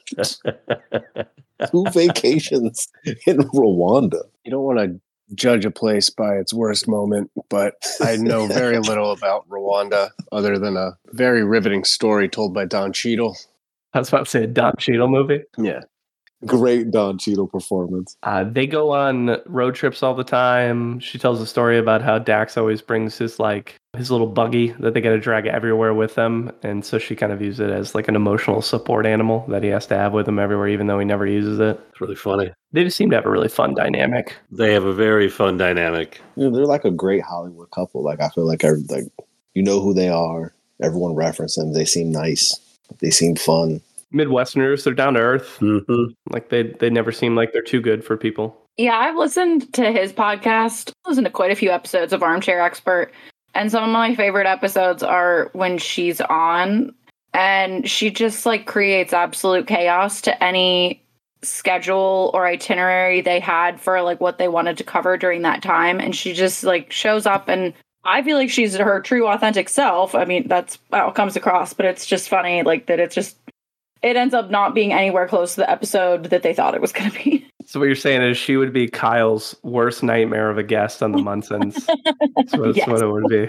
2 vacations in Rwanda. You don't want to judge a place by its worst moment, but I know very little about Rwanda other than a very riveting story told by Don Cheadle. I was about to say a Don Cheadle movie. Yeah. Great Don Cheadle performance. They go on road trips all the time. She tells a story about how Dax always brings his little buggy that they got to drag everywhere with them. And so she kind of views it as like an emotional support animal that he has to have with him everywhere, even though he never uses it. It's really funny. They just seem to have a really fun dynamic. They have a very fun dynamic. You know, they're like a great Hollywood couple. Like I feel like you know who they are. Everyone references them. They seem nice. They seem fun. Midwesterners, they're down to earth. Mm-hmm. Like they never seem like they're too good for people. Yeah, I've listened to his podcast. I listened to quite a few episodes of Armchair Expert. And some of my favorite episodes are when she's on and she just like creates absolute chaos to any schedule or itinerary they had for like what they wanted to cover during that time. And she just like shows up, and I feel like she's her true authentic self. I mean, that's how it comes across, but it's just funny like that it ends up not being anywhere close to the episode that they thought it was going to be. So what you're saying is she would be Kyle's worst nightmare of a guest on the Munsons. That's what it would be.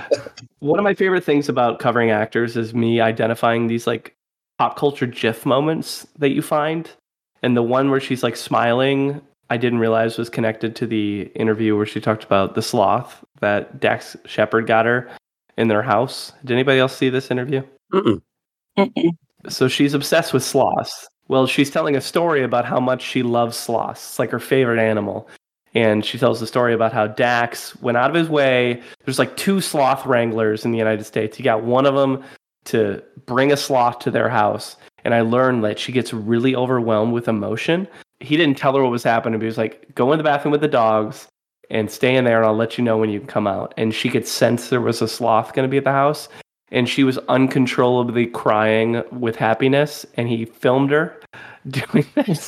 One of my favorite things about covering actors is me identifying these like pop culture GIF moments that you find. And the one where she's like smiling, I didn't realize was connected to the interview where she talked about the sloth that Dax Shepard got her in their house. Did anybody else see this interview? Mm-mm. Mm-mm. So she's obsessed with sloths. Well, she's telling a story about how much she loves sloths. It's like her favorite animal. And she tells the story about how Dax went out of his way. There's like 2 sloth wranglers in the United States. He got one of them to bring a sloth to their house. And I learned that she gets really overwhelmed with emotion. He didn't tell her what was happening, but he was like, go in the bathroom with the dogs and stay in there and I'll let you know when you can come out. And she could sense there was a sloth going to be at the house. And she was uncontrollably crying with happiness, and he filmed her doing this.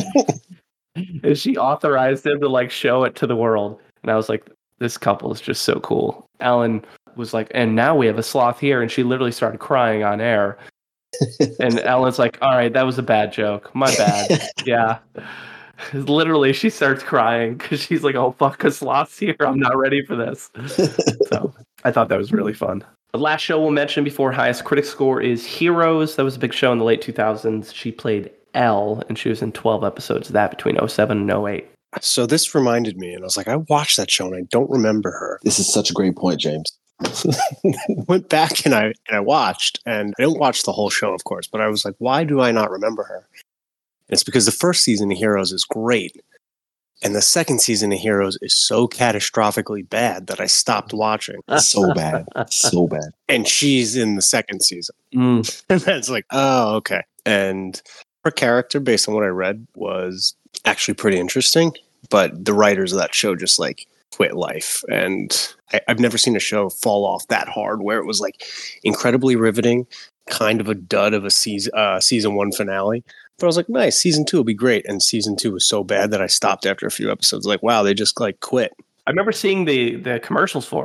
And she authorized him to like show it to the world. And I was like, this couple is just so cool. Ellen was like, and now we have a sloth here. And she literally started crying on air. And Ellen's like, all right, that was a bad joke. My bad. Yeah. Literally, she starts crying because she's like, oh, fuck, a sloth's here. I'm not ready for this. So I thought that was really fun. The last show we'll mention before highest critic score is Heroes. That was a big show in the late 2000s. She played Elle, and she was in 12 episodes of that between 07 and 08. So this reminded me, and I was like, I watched that show, and I don't remember her. This is such a great point, James. Went back and I watched, and I didn't watch the whole show, of course, but I was like, why do I not remember her? And it's because the first season of Heroes is great. And the second season of Heroes is so catastrophically bad that I stopped watching. So bad. So bad. And she's in the second season. And that's like, oh, okay. And her character, based on what I read, was actually pretty interesting. But the writers of that show just like quit life. And I've never seen a show fall off that hard where it was like incredibly riveting, kind of a dud of a season 1 finale. But I was like, nice, season 2 will be great. And season 2 was so bad that I stopped after a few episodes. Like, wow, they just like quit. I remember seeing the commercials for it.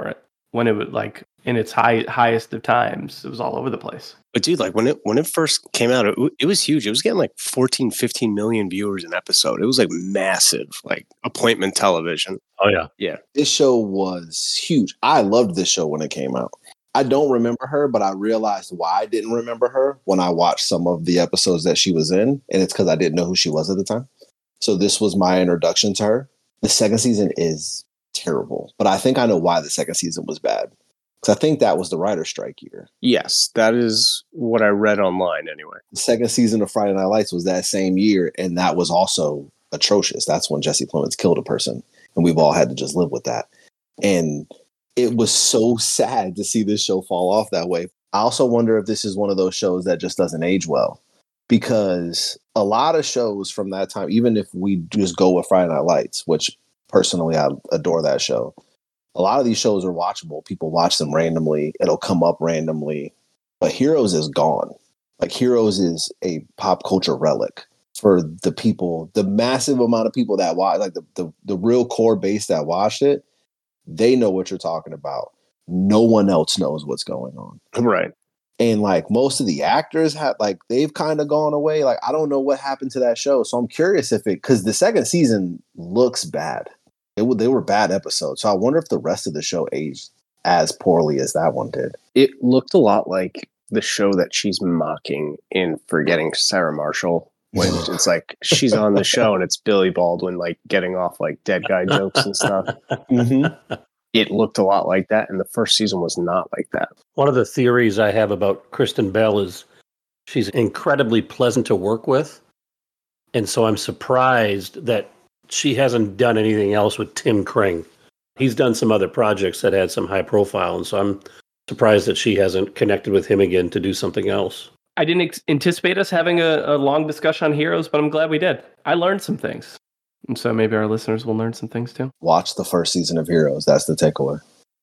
when it was like in its highest of times. It was all over the place. But dude, like when it first came out, it was huge. It was getting like 14, 15 million viewers an episode. It was like massive, like appointment television. Oh yeah. Yeah. This show was huge. I loved this show when it came out. I don't remember her, but I realized why I didn't remember her when I watched some of the episodes that she was in. And it's because I didn't know who she was at the time. So this was my introduction to her. The second season is terrible, but I think I know why the second season was bad. Because I think that was the writer's strike year. Yes, that is what I read online anyway. The second season of Friday Night Lights was that same year, and that was also atrocious. That's when Jesse Plemons killed a person, and we've all had to just live with that. And it was so sad to see this show fall off that way. I also wonder if this is one of those shows that just doesn't age well, because a lot of shows from that time, even if we just go with Friday Night Lights, which personally I adore that show, a lot of these shows are watchable. People watch them randomly. It'll come up randomly. But Heroes is gone. Like, Heroes is a pop culture relic for the people, the massive amount of people that watch, like the real core base that watched it. They know what you're talking about. No one else knows what's going on. Right. And like most of the actors have, like, they've kind of gone away. Like, I don't know what happened to that show. So I'm curious if because the second season looks bad. They were bad episodes. So I wonder if the rest of the show aged as poorly as that one did. It looked a lot like the show that she's mocking in Forgetting Sarah Marshall, when it's like she's on the show and it's Billy Baldwin like getting off like dead guy jokes and stuff. Mm-hmm. It looked a lot like that, and the first season was not like that. One of the theories I have about Kristen Bell is she's incredibly pleasant to work with. And so I'm surprised that she hasn't done anything else with Tim Kring. He's done some other projects that had some high profile, and so I'm surprised that she hasn't connected with him again to do something else. I didn't anticipate us having a long discussion on Heroes, but I'm glad we did. I learned some things. And so maybe our listeners will learn some things too. Watch the first season of Heroes. That's the takeaway.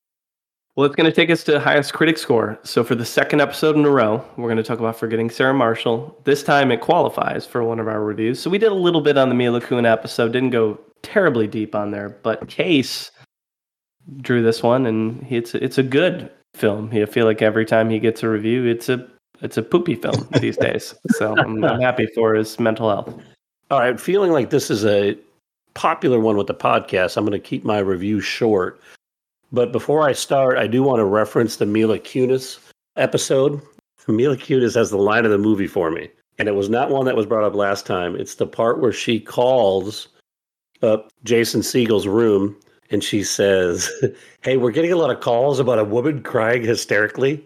Well, it's going to take us to highest critic score. So for the second episode in a row, we're going to talk about Forgetting Sarah Marshall. This time it qualifies for one of our reviews. So we did a little bit on the Mila Kunis episode, didn't go terribly deep on there, but Case drew this one, and it's a good film. I feel like every time he gets a review, it's a poopy film these days. So I'm happy for his mental health. All right, feeling like this is a popular one with the podcast, I'm going to keep my review short. But before I start, I do want to reference the Mila Kunis episode. Mila Kunis has the line of the movie for me, and it was not one that was brought up last time. It's the part where she calls up Jason Segel's room, and she says, "Hey, we're getting a lot of calls about a woman crying hysterically."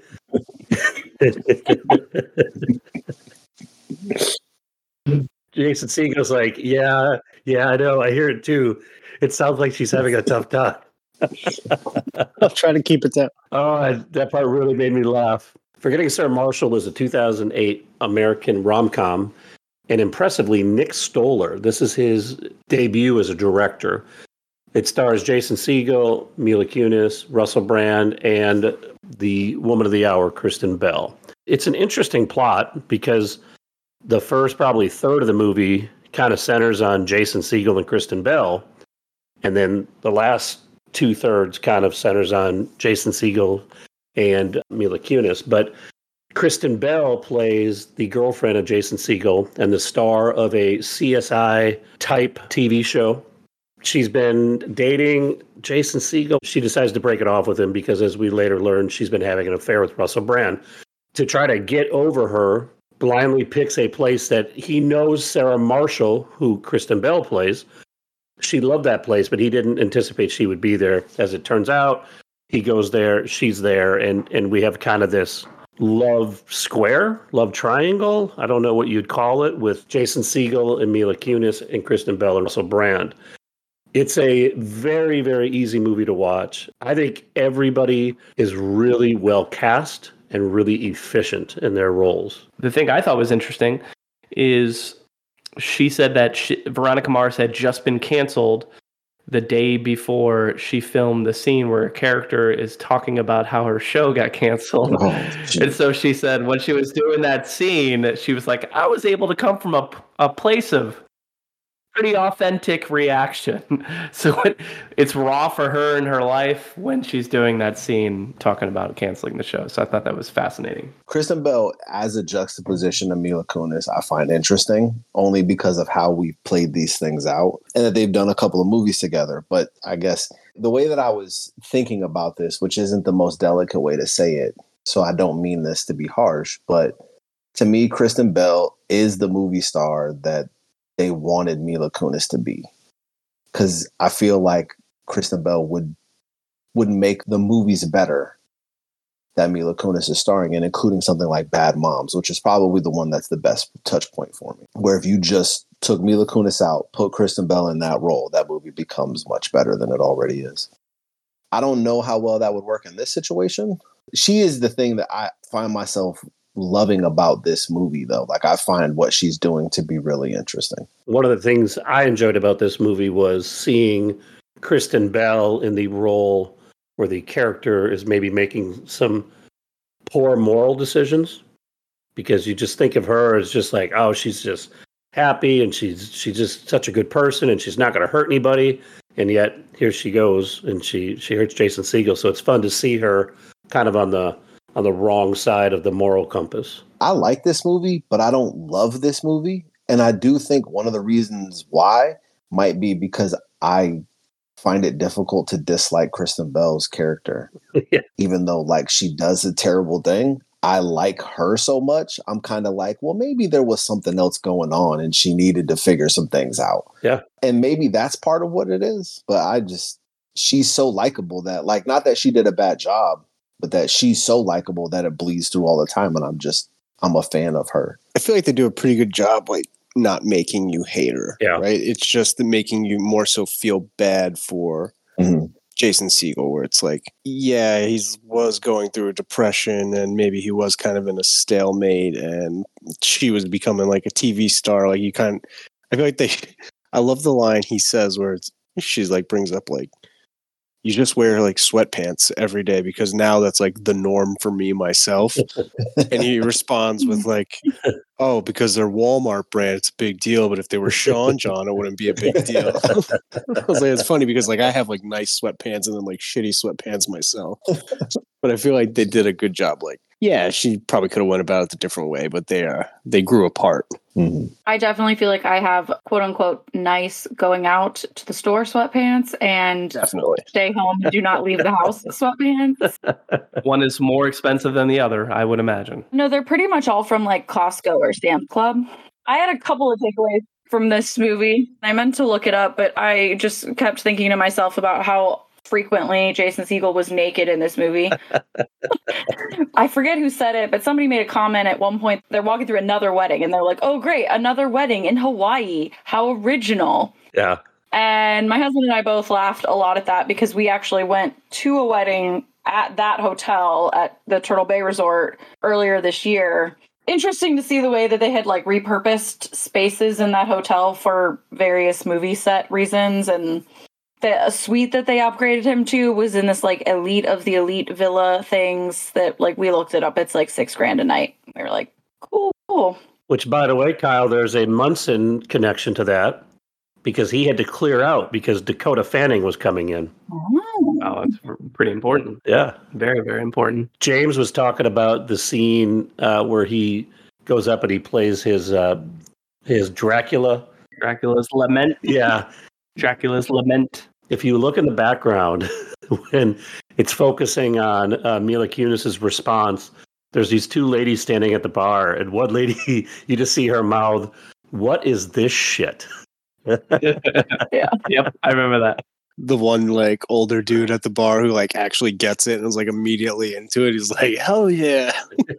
Jason Segel's like, yeah, I know. I hear it too. It sounds like she's having a tough time. I'll try to keep it down. Oh, that part really made me laugh. Forgetting Sarah Marshall is a 2008 American rom-com, and impressively, Nick Stoller. This is his debut as a director. It stars Jason Segel, Mila Kunis, Russell Brand, and the woman of the hour, Kristen Bell. It's an interesting plot because the first probably third of the movie kind of centers on Jason Segel and Kristen Bell, and then the last 2/3 kind of centers on Jason Segel and Mila Kunis. But Kristen Bell plays the girlfriend of Jason Segel and the star of a CSI type TV show. She's been dating Jason Segel. She decides to break it off with him because, as we later learn, she's been having an affair with Russell Brand. To try to get over her, blindly picks a place that he knows Sarah Marshall, who Kristen Bell plays. She loved that place, but he didn't anticipate she would be there. As it turns out, he goes there, she's there, and we have kind of this love triangle. I don't know what you'd call it, with Jason Segel and Mila Kunis and Kristen Bell and Russell Brand. It's a very, very easy movie to watch. I think everybody is really well cast and really efficient in their roles. The thing I thought was interesting is she said that Veronica Mars had just been canceled the day before she filmed the scene where a character is talking about how her show got canceled. Oh, and so she said when she was doing that scene, she was like, I was able to come from a place of pretty authentic reaction. So it's raw for her in her life when she's doing that scene talking about canceling the show. So I thought that was fascinating. Kristen Bell as a juxtaposition to Mila Kunis, I find interesting only because of how we played these things out and that they've done a couple of movies together. But I guess the way that I was thinking about this, which isn't the most delicate way to say it, so I don't mean this to be harsh, but to me, Kristen Bell is the movie star that they wanted Mila Kunis to be. Because I feel like Kristen Bell would make the movies better that Mila Kunis is starring in, including something like Bad Moms, which is probably the one that's the best touch point for me. Where if you just took Mila Kunis out, put Kristen Bell in that role, that movie becomes much better than it already is. I don't know how well that would work in this situation. She is the thing that I find myself loving about this movie, though. Like, I find what she's doing to be really interesting. One of the things I enjoyed about this movie was seeing Kristen Bell in the role where the character is maybe making some poor moral decisions, because you just think of her as just like, oh, she's just happy and she's just such a good person and she's not going to hurt anybody. And yet here she goes and she hurts Jason Segel. So it's fun to see her kind of on the wrong side of the moral compass. I like this movie, but I don't love this movie. And I do think one of the reasons why might be because I find it difficult to dislike Kristen Bell's character. Yeah. Even though like she does a terrible thing, I like her so much. I'm kind of like, well, maybe there was something else going on and she needed to figure some things out. Yeah. And maybe that's part of what it is. But she's so likable that, like, not that she did a bad job, but that she's so likable that it bleeds through all the time. And I'm a fan of her. I feel like they do a pretty good job, like, not making you hate her. Yeah. Right? It's just making you more so feel bad for Jason Segel, where it's like, yeah, he was going through a depression and maybe he was kind of in a stalemate and she was becoming like a TV star. Like, I feel like I love the line he says where she's like, brings up like, you just wear like sweatpants every day because now that's like the norm for me myself. And he responds with like, oh, because they're Walmart brand, it's a big deal. But if they were Sean John, it wouldn't be a big deal. I was like, it's funny because like I have like nice sweatpants and then like shitty sweatpants myself. But I feel like they did a good job. Like, yeah, she probably could have went about it a different way, but they grew apart. Mm-hmm. I definitely feel like I have quote unquote nice going out to the store sweatpants and Definitely stay home and do not leave the house sweatpants. One is more expensive than the other, I would imagine. No, they're pretty much all from like Costco or Sam's Club. I had a couple of takeaways from this movie. I meant to look it up, but I just kept thinking to myself about how frequently Jason Segel was naked in this movie. I forget who said it, but somebody made a comment at one point. They're walking through another wedding and they're like, oh, great, another wedding in Hawaii. How original. Yeah. And my husband and I both laughed a lot at that because we actually went to a wedding at that hotel at the Turtle Bay Resort earlier this year. Interesting to see the way that they had like repurposed spaces in that hotel for various movie set reasons. And the suite that they upgraded him to was in this like elite of the elite villa things that like we looked it up. It's like $6,000 a night. We were like, cool. Which, by the way, Kyle, there's a Munson connection to that because he had to clear out because Dakota Fanning was coming in. Oh, it's pretty important. Yeah. Very, very important. James was talking about the scene where he goes up and he plays his Dracula. Dracula's Lament. Yeah. Dracula's Lament. If you look in the background, when it's focusing on Mila Kunis's response, there's these two ladies standing at the bar, and one lady, you just see her mouth, "What is this shit?" Yeah. Yep. I remember that. the one like older dude at the bar who like actually gets it and was like immediately into it. He's like, hell yeah.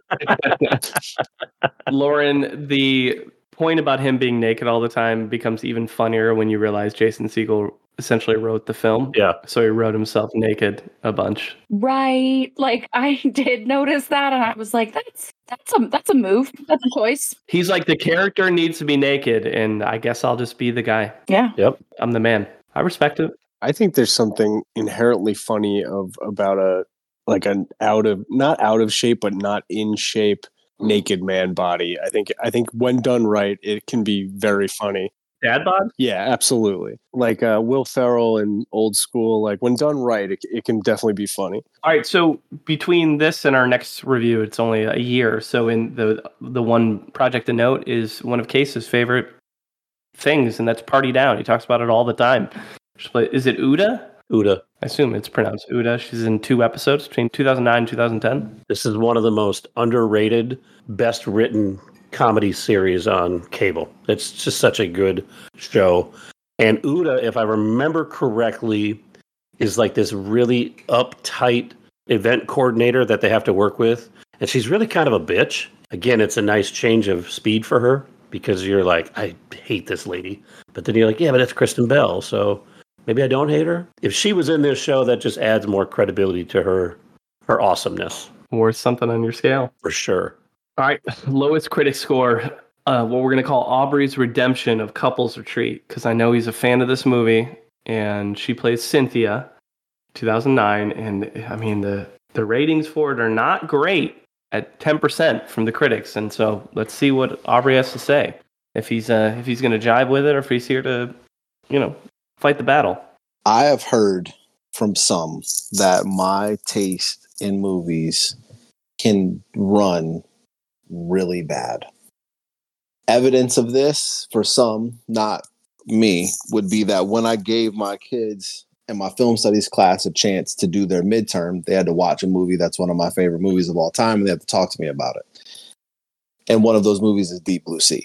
Lauren, the point about him being naked all the time becomes even funnier when you realize Jason Segel essentially wrote the film. Yeah. So he wrote himself naked a bunch. Right. Like I did notice that and I was like, that's a move. That's a choice. He's like, the character needs to be naked and I guess I'll just be the guy. Yeah. Yep. I'm the man. I respect it. I think there's something inherently funny about an not out of shape, but not in shape naked man body. I think when done right, it can be very funny. Dad bod? Yeah, absolutely. Like Will Ferrell and Old School. Like when done right, it can definitely be funny. All right, so between this and our next review, it's only a year. So in the one project to note is one of Case's favorite things, and that's Party Down. He talks about it all the time. Is it Uda? Uda. I assume it's pronounced Uda. She's in 2 episodes between 2009 and 2010. This is one of the most underrated, best written comedy series on cable. It's just such a good show. And Uda, if I remember correctly, is like this really uptight event coordinator that they have to work with. And she's really kind of a bitch. Again, it's a nice change of speed for her because you're like, I hate this lady. But then you're like, yeah, but it's Kristen Bell. So maybe I don't hate her. If she was in this show, that just adds more credibility to her awesomeness. Worth something on your scale. For sure. All right, lowest critic score. What we're going to call Aubrey's redemption of Couples Retreat, because I know he's a fan of this movie, and she plays Cynthia, 2009, and I mean the ratings for it are not great at 10% from the critics, and so let's see what Aubrey has to say. If he's going to jive with it, or if he's here to, fight the battle. I have heard from some that my taste in movies can run really bad. Evidence of this for some, not me, would be that when I gave my kids in my film studies class a chance to do their midterm, they had to watch a movie that's one of my favorite movies of all time, and they had to talk to me about it. And one of those movies is Deep Blue Sea,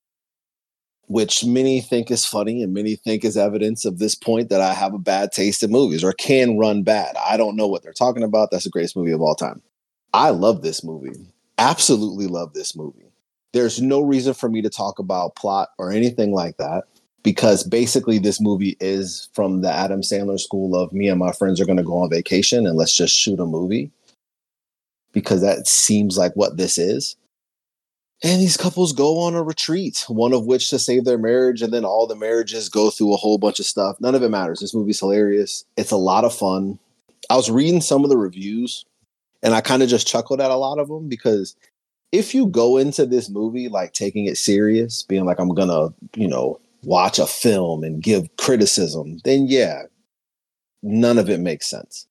which many think is funny and many think is evidence of this point that I have a bad taste in movies or can run bad. I don't know what they're talking about. That's the greatest movie of all time. I love this movie. Absolutely love this movie. There's no reason for me to talk about plot or anything like that, because basically this movie is from the Adam Sandler school of me and my friends are going to go on vacation and let's just shoot a movie, because that seems like what this is. And these couples go on a retreat, one of which to save their marriage, and then all the marriages go through a whole bunch of stuff. None of it matters. This movie's hilarious. It's a lot of fun. I was reading some of the reviews, and I kind of just chuckled at a lot of them, because if you go into this movie like taking it serious, being like, I'm going to, watch a film and give criticism, then yeah, none of it makes sense.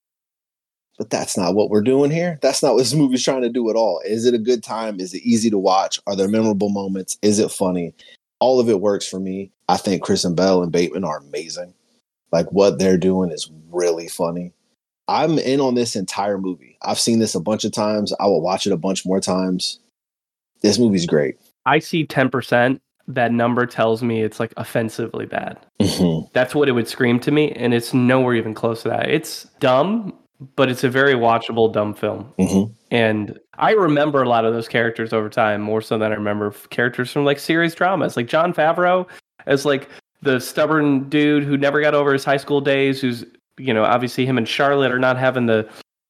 But that's not what we're doing here. That's not what this movie's trying to do at all. Is it a good time? Is it easy to watch? Are there memorable moments? Is it funny? All of it works for me. I think Kristen Bell and Bateman are amazing. Like, what they're doing is really funny. I'm in on this entire movie. I've seen this a bunch of times. I will watch it a bunch more times. This movie's great. I see 10%. That number tells me it's like offensively bad. Mm-hmm. That's what it would scream to me. And it's nowhere even close to that. It's dumb, but it's a very watchable dumb film. Mm-hmm. And I remember a lot of those characters over time, more so than I remember characters from like serious dramas, like Jon Favreau as like the stubborn dude who never got over his high school days, who's, obviously him and Charlotte are not having the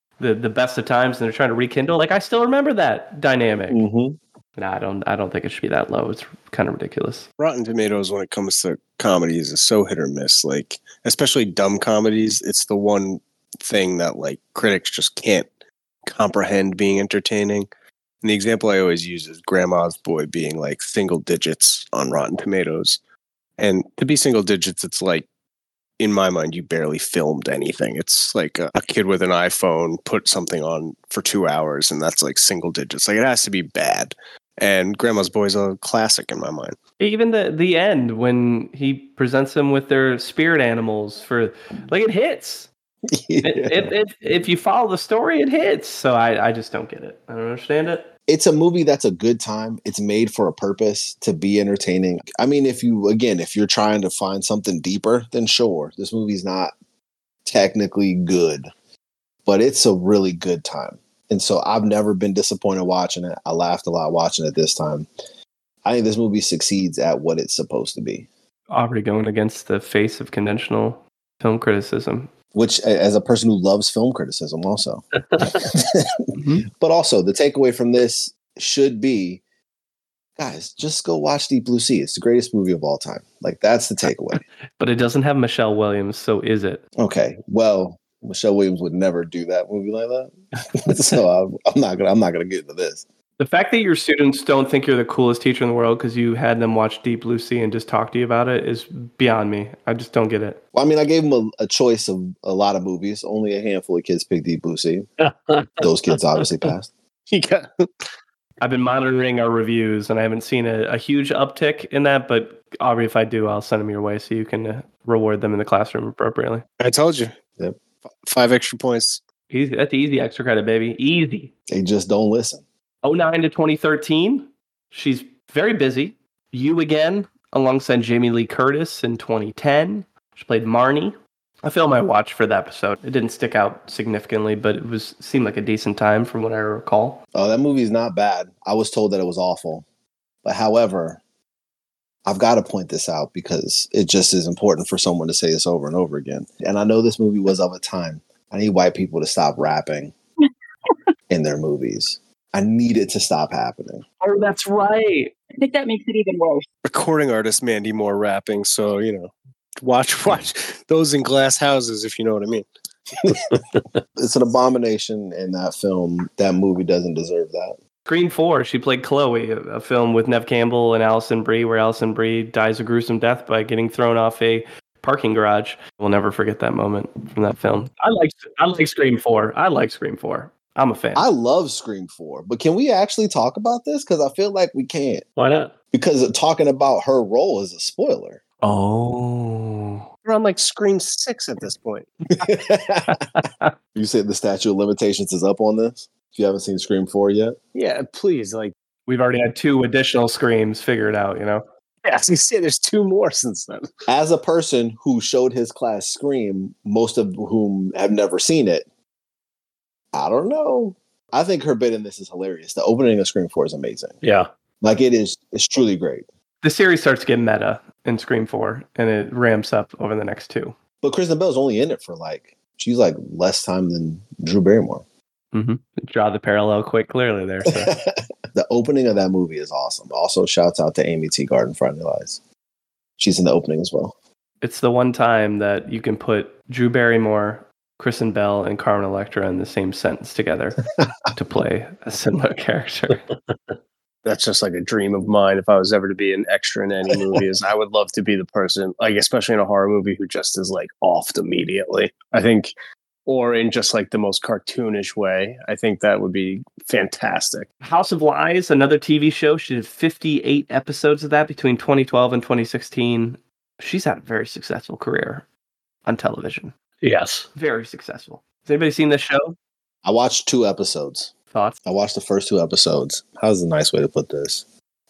best of times and they're trying to rekindle. Like, I still remember that dynamic. Mm-hmm. No, I don't think it should be that low. It's kind of ridiculous. Rotten Tomatoes, when it comes to comedies, is so hit or miss. Like, especially dumb comedies, it's the one thing that like critics just can't comprehend being entertaining. And the example I always use is Grandma's Boy being like single digits on Rotten Tomatoes. And to be single digits, it's like, in my mind, you barely filmed anything. It's like a kid with an iPhone put something on for 2 hours, and that's like single digits. Like, it has to be bad. And Grandma's Boy is a classic in my mind. Even the end when he presents them with their spirit animals for, like, it hits. Yeah. If you follow the story, it hits. So I just don't get it. I don't understand it. It's a movie that's a good time. It's made for a purpose to be entertaining. I mean, if you're trying to find something deeper, then sure, this movie's not technically good, but it's a really good time. And so I've never been disappointed watching it. I laughed a lot watching it this time. I think this movie succeeds at what it's supposed to be. Aubrey going against the face of conventional film criticism. Which, as a person who loves film criticism also. Mm-hmm. But also, the takeaway from this should be, guys, just go watch Deep Blue Sea. It's the greatest movie of all time. Like, that's the takeaway. But it doesn't have Michelle Williams, so is it? Okay, well, Michelle Williams would never do that movie like that. So I'm not gonna get into this. The fact that your students don't think you're the coolest teacher in the world because you had them watch Deep Blue Sea and just talk to you about it is beyond me. I just don't get it. Well, I mean, I gave them a choice of a lot of movies. Only a handful of kids picked Deep Blue Sea. Those kids obviously passed. You got I've been monitoring our reviews, and I haven't seen a huge uptick in that. But Aubrey, if I do, I'll send them your way so you can reward them in the classroom appropriately. I told you. Yep. 5 extra points. Easy. That's easy extra credit, baby. Easy. They just don't listen. 09 to 2013. She's very busy. You again, alongside Jamie Lee Curtis in 2010. She played Marnie. A film I watched for that episode. It didn't stick out significantly, but it seemed like a decent time from what I recall. Oh, that movie's not bad. I was told that it was awful. But however, I've got to point this out because it just is important for someone to say this over and over again. And I know this movie was of a time. I need white people to stop rapping in their movies. I need it to stop happening. Oh, that's right. I think that makes it even worse. Recording artist Mandy Moore rapping, so watch those in glass houses if you know what I mean. It's an abomination in that film. That movie doesn't deserve that. Scream 4, she played Chloe, a film with Nev Campbell and Alison Brie, where Alison Brie dies a gruesome death by getting thrown off a parking garage. We'll never forget that moment from that film. I like Scream 4. I like Scream 4. I'm a fan. I love Scream 4, but can we actually talk about this? Because I feel like we can't. Why not? Because talking about her role is a spoiler. Oh. We're on like Scream 6 at this point. You said the statute of limitations is up on this? If you haven't seen Scream 4 yet? Yeah, please. We've already had 2 additional Screams figured out, Yeah, as you say, there's 2 more since then. As a person who showed his class Scream, most of whom have never seen it, I don't know. I think her bit in this is hilarious. The opening of Scream 4 is amazing. Yeah. Like it's truly great. The series starts to get meta in Scream 4, and it ramps up over the next 2. But Kristen Bell's only in it for she's less time than Drew Barrymore. Mm-hmm. Draw the parallel quite clearly there. So. The opening of that movie is awesome. Also, shouts out to Amy Teagarden in Friday Night Lights. She's in the opening as well. It's the one time that you can put Drew Barrymore, Kristen Bell, and Carmen Electra in the same sentence together to play a similar character. That's just like a dream of mine. If I was ever to be an extra in any movie, is I would love to be the person, especially in a horror movie, who just is offed immediately. I think, or in just the most cartoonish way. I think that would be fantastic. House of Lies, another TV show. She did 58 episodes of that between 2012 and 2016. She's had a very successful career on television. Yes. Very successful. Has anybody seen this show? I watched 2 episodes. Thoughts? I watched the first 2 episodes. How's a nice way to put this?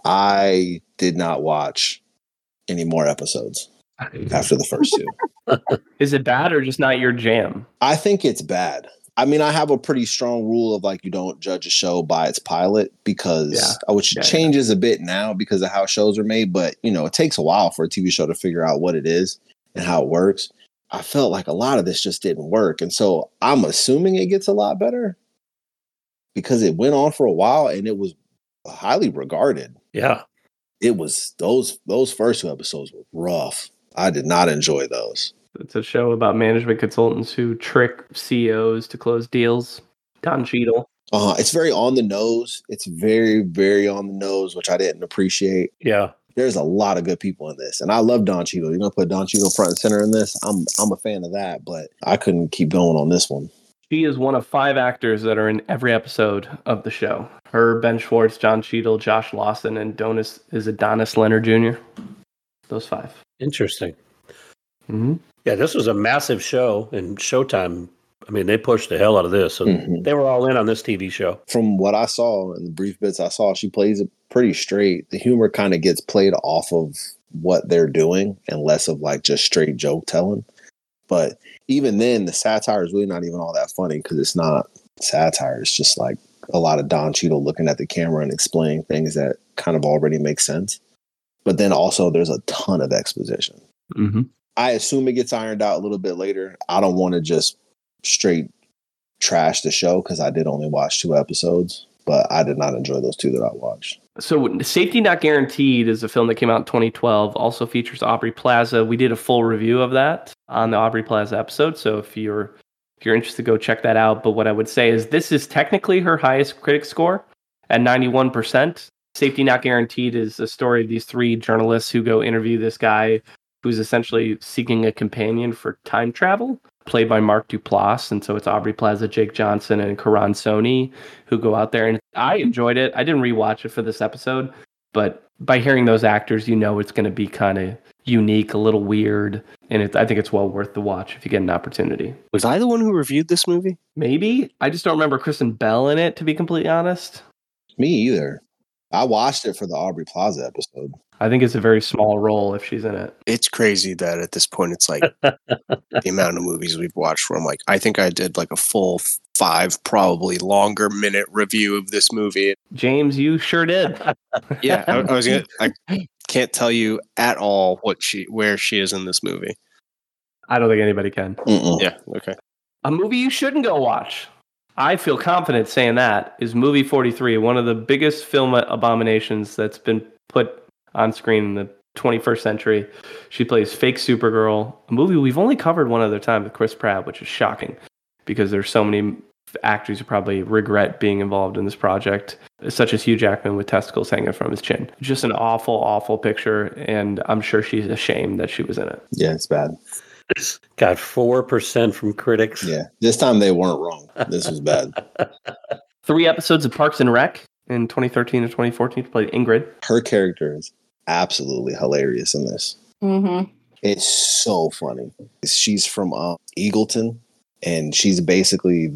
I did not watch any more episodes after the first 2. Is it bad or just not your jam? I think it's bad. I mean, I have a pretty strong rule of you don't judge a show by its pilot which changes a bit now because of how shows are made. But, it takes a while for a TV show to figure out what it is and how it works. I felt like a lot of this just didn't work. And so I'm assuming it gets a lot better because it went on for a while and it was highly regarded. Yeah. It was those first 2 episodes were rough. I did not enjoy those. It's a show about management consultants who trick CEOs to close deals. Don Cheadle. It's very on the nose. It's very, very on the nose, which I didn't appreciate. Yeah. There's a lot of good people in this. And I love Don Cheadle. You're going to put Don Cheadle front and center in this? I'm a fan of that, but I couldn't keep going on this one. She is one of 5 actors that are in every episode of the show. Her, Ben Schwartz, John Cheadle, Josh Lawson, and Adonis Leonard Jr. Those 5. Interesting. Mm-hmm. Yeah, this was a massive show, and Showtime, I mean, they pushed the hell out of this. So They were all in on this TV show. From what I saw in the brief bits I saw, she plays it pretty straight. The humor kind of gets played off of what they're doing and less of just straight joke telling. But even then, the satire is really not even all that funny because it's not satire. It's just a lot of Don Cheadle looking at the camera and explaining things that kind of already make sense. But then also there's a ton of exposition. Mm-hmm. I assume it gets ironed out a little bit later. I don't want to just straight trash the show because I did only watch 2 episodes, but I did not enjoy those 2 that I watched. So Safety Not Guaranteed is a film that came out in 2012, also features Aubrey Plaza. We did a full review of that on the Aubrey Plaza episode, so if you're interested, go check that out. But what I would say is this is technically her highest critic score, at 91%. Safety Not Guaranteed is a story of these 3 journalists who go interview this guy who's essentially seeking a companion for time travel, played by Mark Duplass. And so it's Aubrey Plaza, Jake Johnson, and Karan Soni who go out there. And I enjoyed it. I didn't rewatch it for this episode, but by hearing those actors, you know it's going to be kind of unique, a little weird. And I think it's well worth the watch if you get an opportunity. Was I the one who reviewed this movie? Maybe. I just don't remember Kristen Bell in it, to be completely honest. Me either. I watched it for the Aubrey Plaza episode. I think it's a very small role if she's in it. It's crazy that at this point it's like the amount of movies we've watched where I'm like, I think I did like a full 5, probably longer minute review of this movie. James, you sure did. Yeah, I can't tell you at all where she is in this movie. I don't think anybody can. Mm-mm. Yeah, okay. A movie you shouldn't go watch. I feel confident saying that is Movie 43, one of the biggest film abominations that's been put on screen in the 21st century. She plays fake Supergirl, a movie we've only covered one other time with Chris Pratt, which is shocking because there's so many actors who probably regret being involved in this project, such as Hugh Jackman with testicles hanging from his chin. Just an awful, awful picture, and I'm sure she's ashamed that she was in it. Yeah, it's bad. Got 4% from critics. Yeah, this time they weren't wrong. This was bad. 3 episodes of Parks and Rec in 2013 and 2014. She played Ingrid. Her character is absolutely hilarious in this. Mm-hmm. It's so funny. She's from Eagleton, and she's basically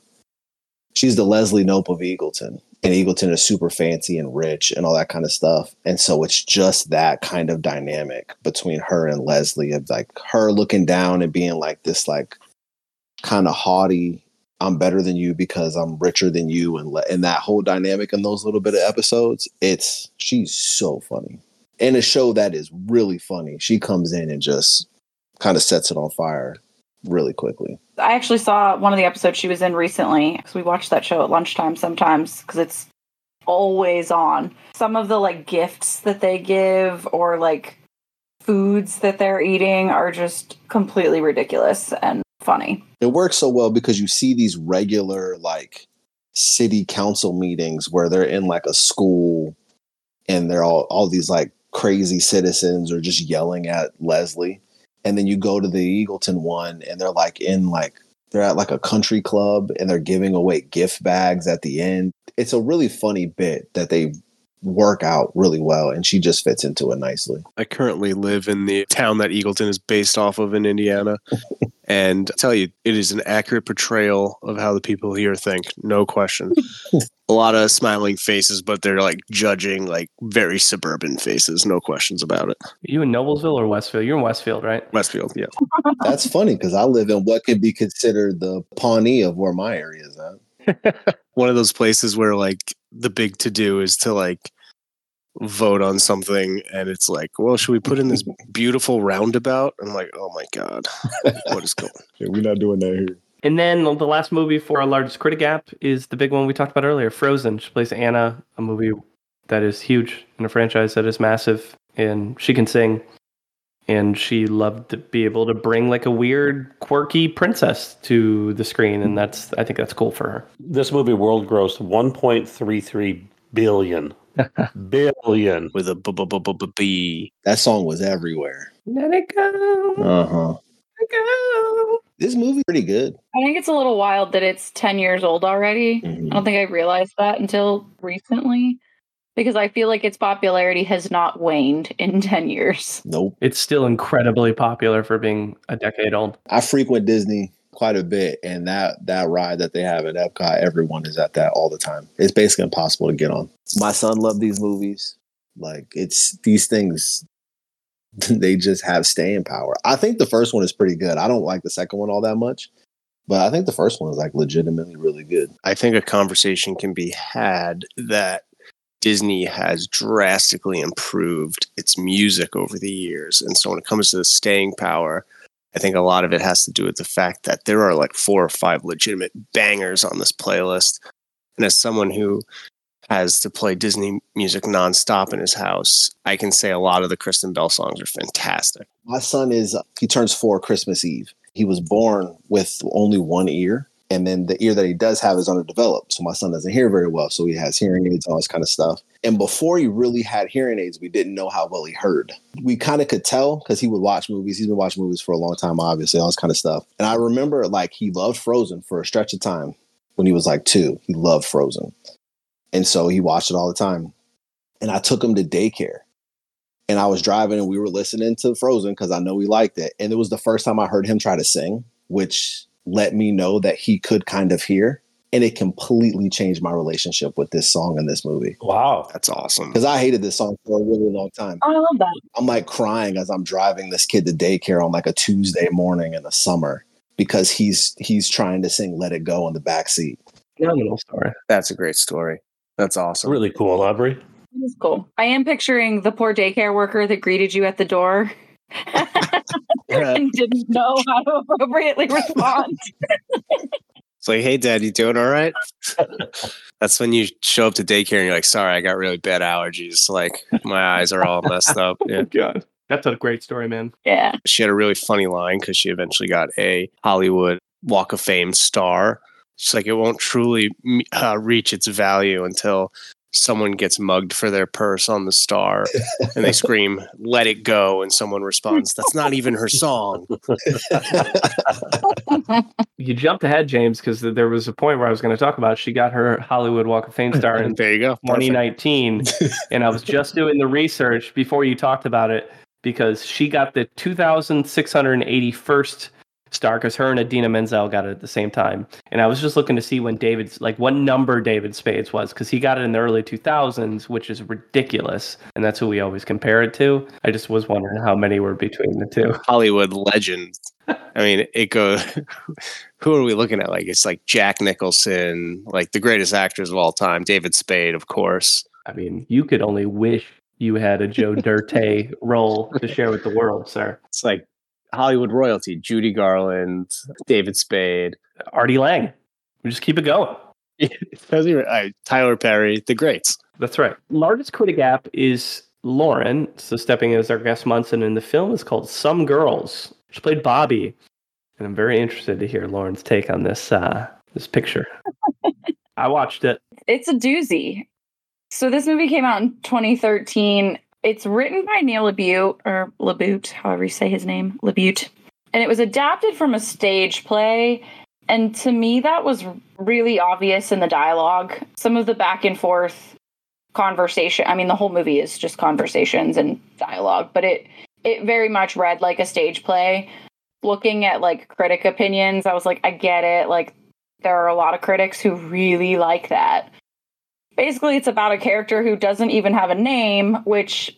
she's the Leslie Knope of Eagleton. And Eagleton is super fancy and rich and all that kind of stuff. And so it's just that kind of dynamic between her and Leslie, of like her looking down and being like this, like kind of haughty, I'm better than you because I'm richer than you. And that whole dynamic in those little bit of episodes, she's so funny. In a show that is really funny, she comes in and just kind of sets it on fire really quickly. I actually saw one of the episodes she was in recently because we watch that show at lunchtime sometimes because it's always on. Some of the like gifts that they give or like foods that they're eating are just completely ridiculous and funny. It works so well because you see these regular like city council meetings where they're in like a school and they're all these like crazy citizens are just yelling at Leslie. And then you go to the Eagleton one and they're at like a country club and they're giving away gift bags at the end. It's a really funny bit that they work out really well, and she just fits into it nicely. I currently live in the town that Eagleton is based off of in Indiana. And I tell you, it is an accurate portrayal of how the people here think. No question. A lot of smiling faces, but they're like judging like very suburban faces. No questions about it. Are you in Noblesville or Westfield? You're in Westfield, right? Westfield, yeah. That's funny because I live in what could be considered the Pawnee of where my area is at. One of those places where like the big to do is to like vote on something, and it's like, well, should we put in this beautiful roundabout? I'm like, oh my god, what is going on? Yeah, we're not doing that here. And then the last movie for our largest critic gap is the big one we talked about earlier, Frozen. She plays Anna, a movie that is huge in a franchise that is massive, and she can sing. And she loved to be able to bring like a weird, quirky princess to the screen, and I think that's cool for her. This movie world grossed $1.33 billion. Billion. With a B. That song was everywhere. Let it go. Uh-huh. Let it go. This movie's pretty good. I think it's a little wild that it's 10 years old already. Mhm. I don't think I realized that until recently because I feel like its popularity has not waned in 10 years. Nope. It's still incredibly popular for being a decade old. I frequent Disney quite a bit, and that ride that they have at Epcot, everyone is at that all the time. It's basically impossible to get on. My son loved these movies. Like, it's these things, they just have staying power. I think the first one is pretty good. I don't like the second one all that much, but I think the first one is like legitimately really good. I think a conversation can be had that Disney has drastically improved its music over the years. And so when it comes to the staying power, I think a lot of it has to do with the fact that there are like 4 or 5 legitimate bangers on this playlist. And as someone who has to play Disney music nonstop in his house, I can say a lot of the Kristen Bell songs are fantastic. My son he turns 4 Christmas Eve. He was born with only one ear. And then the ear that he does have is underdeveloped. So my son doesn't hear very well. So he has hearing aids, all this kind of stuff. And before he really had hearing aids, we didn't know how well he heard. We kind of could tell because he would watch movies. He's been watching movies for a long time, obviously, all this kind of stuff. And I remember like he loved Frozen for a stretch of time when he was like 2. He loved Frozen. And so he watched it all the time. And I took him to daycare. And I was driving and we were listening to Frozen because I know he liked it. And it was the first time I heard him try to sing, which let me know that he could kind of hear. And it completely changed my relationship with this song and this movie. Wow. That's awesome. Because I hated this song for a really long time. Oh, I love that. I'm like crying as I'm driving this kid to daycare on like a Tuesday morning in the summer because he's trying to sing Let It Go in the back seat. Phenomenal story. That's a great story. That's awesome. Really cool, Aubrey. That's cool. I am picturing the poor daycare worker that greeted you at the door and didn't know how to appropriately respond. It's like, hey, Dad, you doing all right? That's when you show up to daycare and you're like, sorry, I got really bad allergies. Like, my eyes are all messed up. Yeah. God. That's a great story, man. Yeah. She had a really funny line because she eventually got a Hollywood Walk of Fame star. She's like, it won't truly reach its value until someone gets mugged for their purse on the star and they scream, let it go. And someone responds, that's not even her song. You jumped ahead, James, because there was a point where I was going to talk about she got her Hollywood Walk of Fame star in There you go. 2019. And I was just doing the research before you talked about it because she got the 2,681st star because her and Idina Menzel got it at the same time. And I was just looking to see when what number David Spades was because he got it in the early 2000s, which is ridiculous. And that's who we always compare it to. I just was wondering how many were between the two. Hollywood legends. I mean, it goes, who are we looking at? Like, it's like Jack Nicholson, like the greatest actors of all time, David Spade, of course. I mean, you could only wish you had a Joe Dirt role to share with the world, sir. It's like Hollywood royalty, Judy Garland, David Spade, Artie Lang. We just keep it going. Tyler Perry, the greats. That's right. Largest critic app is Lauren, so stepping in as our guest Munson in the film is called Some Girls. She played Bobby, and I'm very interested to hear Lauren's take on this this picture. I watched it. It's a doozy. So this movie came out in 2013. It's written by Neil LaBute, or LaBute, however you say his name, LaBute. And it was adapted from a stage play. And to me, that was really obvious in the dialogue. Some of the back and forth conversation. I mean, the whole movie is just conversations and dialogue, but it very much read like a stage play. Looking at like critic opinions, I was like, I get it. Like, there are a lot of critics who really like that. Basically, it's about a character who doesn't even have a name, which,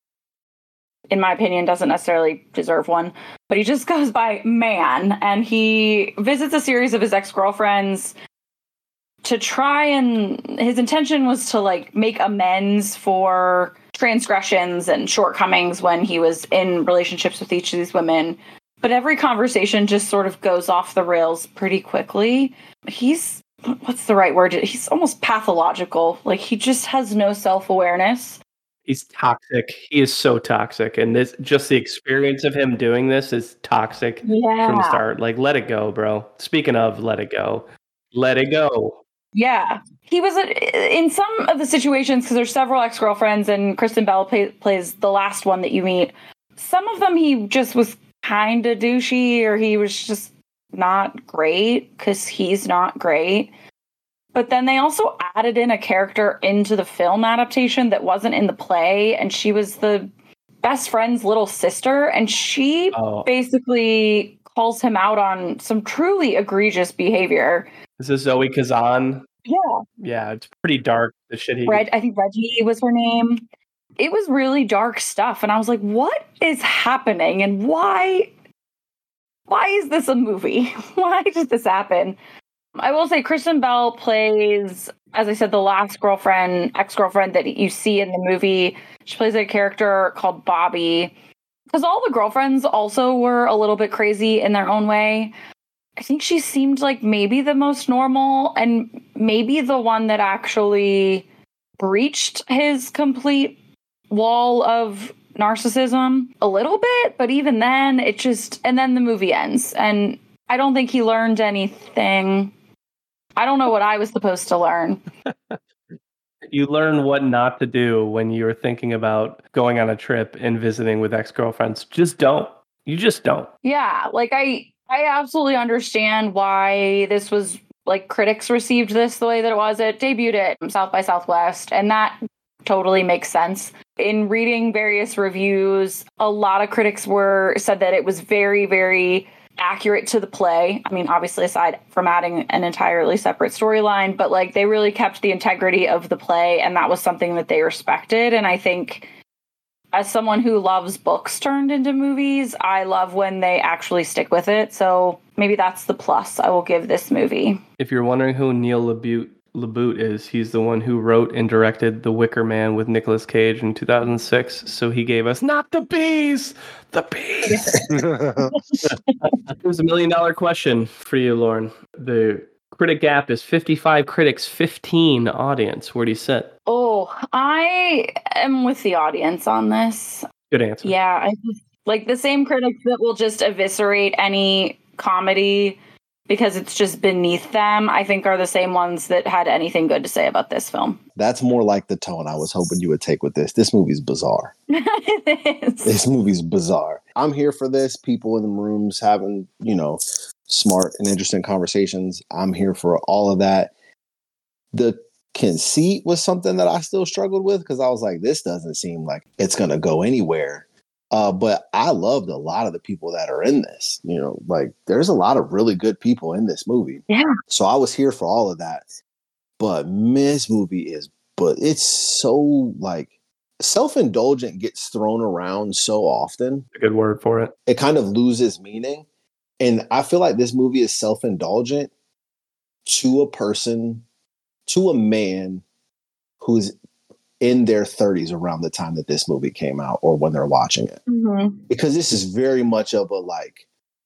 in my opinion, doesn't necessarily deserve one. But he just goes by Man, and he visits a series of his ex-girlfriends to try and... His intention was to, like, make amends for transgressions and shortcomings when he was in relationships with each of these women. But every conversation just sort of goes off the rails pretty quickly. He's... What's the right word? He's almost pathological. Like, he just has no self-awareness. He's toxic. He is so toxic. And this, just the experience of him doing this is toxic from the start. Like, let it go, bro. Speaking of let it go. Let it go. Yeah. He was in some of the situations, because there's several ex-girlfriends, and Kristen Bell plays the last one that you meet. Some of them he just was kind of douchey, or he was just not great because he's not great. But then they also added in a character into the film adaptation that wasn't in the play, and she was the best friend's little sister, and she basically calls him out on some truly egregious behavior. This is Zoe Kazan. Yeah. Yeah, it's pretty dark, the shit he... I think Reggie was her name. It was really dark stuff, and I was like, what is happening, and why is this a movie? Why did this happen? I will say Kristen Bell plays, as I said, the last ex-girlfriend that you see in the movie. She plays a character called Bobby. Because all the girlfriends also were a little bit crazy in their own way. I think she seemed like maybe the most normal and maybe the one that actually breached his complete wall of narcissism a little bit, but even then and then the movie ends, and I don't think he learned anything I don't know what I was supposed to learn. You learn what not to do when you're thinking about going on a trip and visiting with ex-girlfriends. Just don't. You just don't. Yeah, like I absolutely understand why this was like critics received this the way that it was. It debuted at South by Southwest, and that totally makes sense. In reading various reviews, a lot of critics said that it was very, very accurate to the play. I mean, obviously aside from adding an entirely separate storyline, but like they really kept the integrity of the play, and that was something that they respected. And I think as someone who loves books turned into movies, I love when they actually stick with it. So maybe that's the plus I will give this movie. If you're wondering who Neil LaBute is, he's the one who wrote and directed The Wicker Man with Nicolas Cage in 2006. So he gave us not the bees, the bees. Here's $1 million question for you, Lauren. The critic gap is 55 critics, 15 audience. Where do you sit? Oh, I am with the audience on this. Good answer. Yeah, like the same critics that will just eviscerate any comedy because it's just beneath them, I think are the same ones that had anything good to say about this film. That's more like the tone I was hoping you would take with this. This movie's bizarre. It is. This movie's bizarre. I'm here for this. People in the rooms having, smart and interesting conversations. I'm here for all of that. The conceit was something that I still struggled with because I was like, this doesn't seem like it's going to go anywhere. But I loved a lot of the people that are in this. Like there's a lot of really good people in this movie. Yeah. So I was here for all of that. But this movie it's so like self-indulgent gets thrown around so often. A good word for it. It kind of loses meaning. And I feel like this movie is self-indulgent to a man who's in their 30s around the time that this movie came out or when they're watching it. Mm-hmm. Because this is very much of a like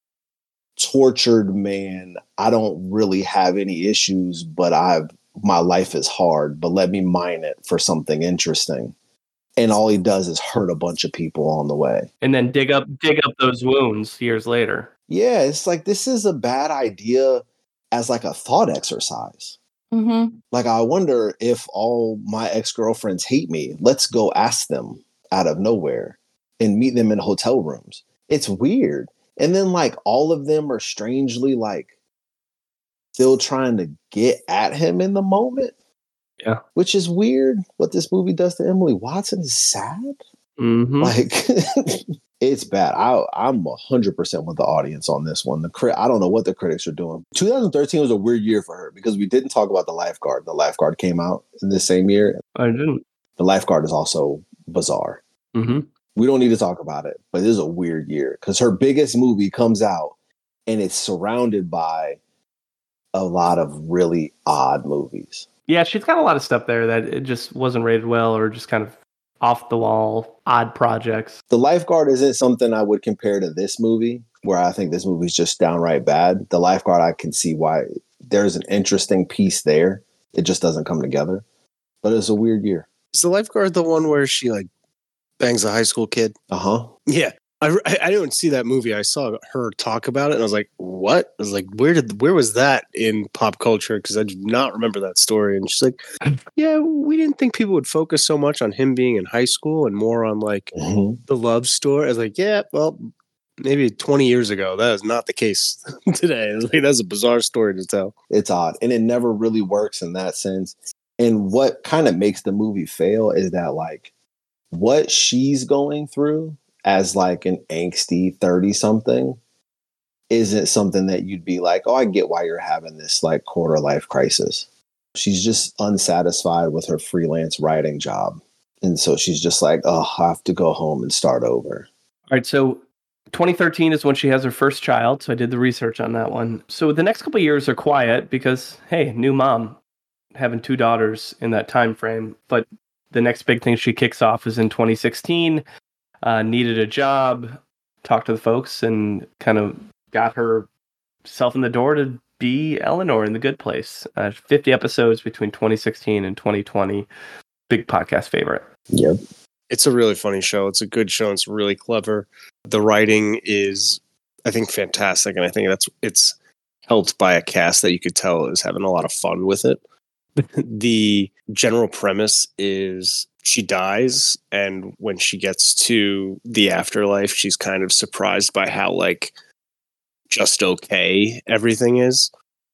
tortured man. I don't really have any issues, but my life is hard, but let me mine it for something interesting. And all he does is hurt a bunch of people on the way. And then dig up those wounds years later. Yeah, it's like this is a bad idea as like a thought exercise. Mm-hmm. Like, I wonder if all my ex-girlfriends hate me. Let's go ask them out of nowhere and meet them in hotel rooms. It's weird. And then like all of them are strangely like still trying to get at him in the moment. Yeah. Which is weird. What this movie does to Emily Watson is sad. Mm-hmm. Like, it's bad. I'm 100% with the audience on this one. I don't know what the critics are doing. 2013 was a weird year for her because we didn't talk about The Lifeguard. The Lifeguard came out in the same year. I didn't. The Lifeguard is also bizarre. Mm-hmm. We don't need to talk about it, but it is a weird year because her biggest movie comes out and it's surrounded by a lot of really odd movies. Yeah, she's got a lot of stuff there that it just wasn't rated well or just kind of off the wall, odd projects. The Lifeguard isn't something I would compare to this movie, where I think this movie is just downright bad. The Lifeguard, I can see why there's an interesting piece there. It just doesn't come together. But it's a weird year. Is The Lifeguard the one where she like bangs a high school kid? Uh-huh. Yeah. I didn't see that movie. I saw her talk about it and I was like, what? I was like, where was that in pop culture? Because I do not remember that story. And she's like, yeah, we didn't think people would focus so much on him being in high school and more on like the love story. I was like, yeah, well, maybe 20 years ago. That is not the case today. I was like, that's a bizarre story to tell. It's odd. And it never really works in that sense. And what kind of makes the movie fail is that like what she's going through as like an angsty 30-something isn't something that you'd be like, oh, I get why you're having this like quarter life crisis. She's just unsatisfied with her freelance writing job. And so she's just like, oh, I have to go home and start over. All right, so 2013 is when she has her first child, so I did the research on that one. So the next couple of years are quiet because, hey, new mom, having 2 daughters in that time frame. But the next big thing she kicks off is in 2016. Needed a job, talked to the folks, and kind of got herself in the door to be Eleanor in The Good Place. 50 episodes between 2016 and 2020. Big podcast favorite. Yep. It's a really funny show. It's a good show. It's really clever. The writing is, I think, fantastic. And I think it's helped by a cast that you could tell is having a lot of fun with it. The general premise is she dies, and when she gets to the afterlife, she's kind of surprised by how like just okay everything is.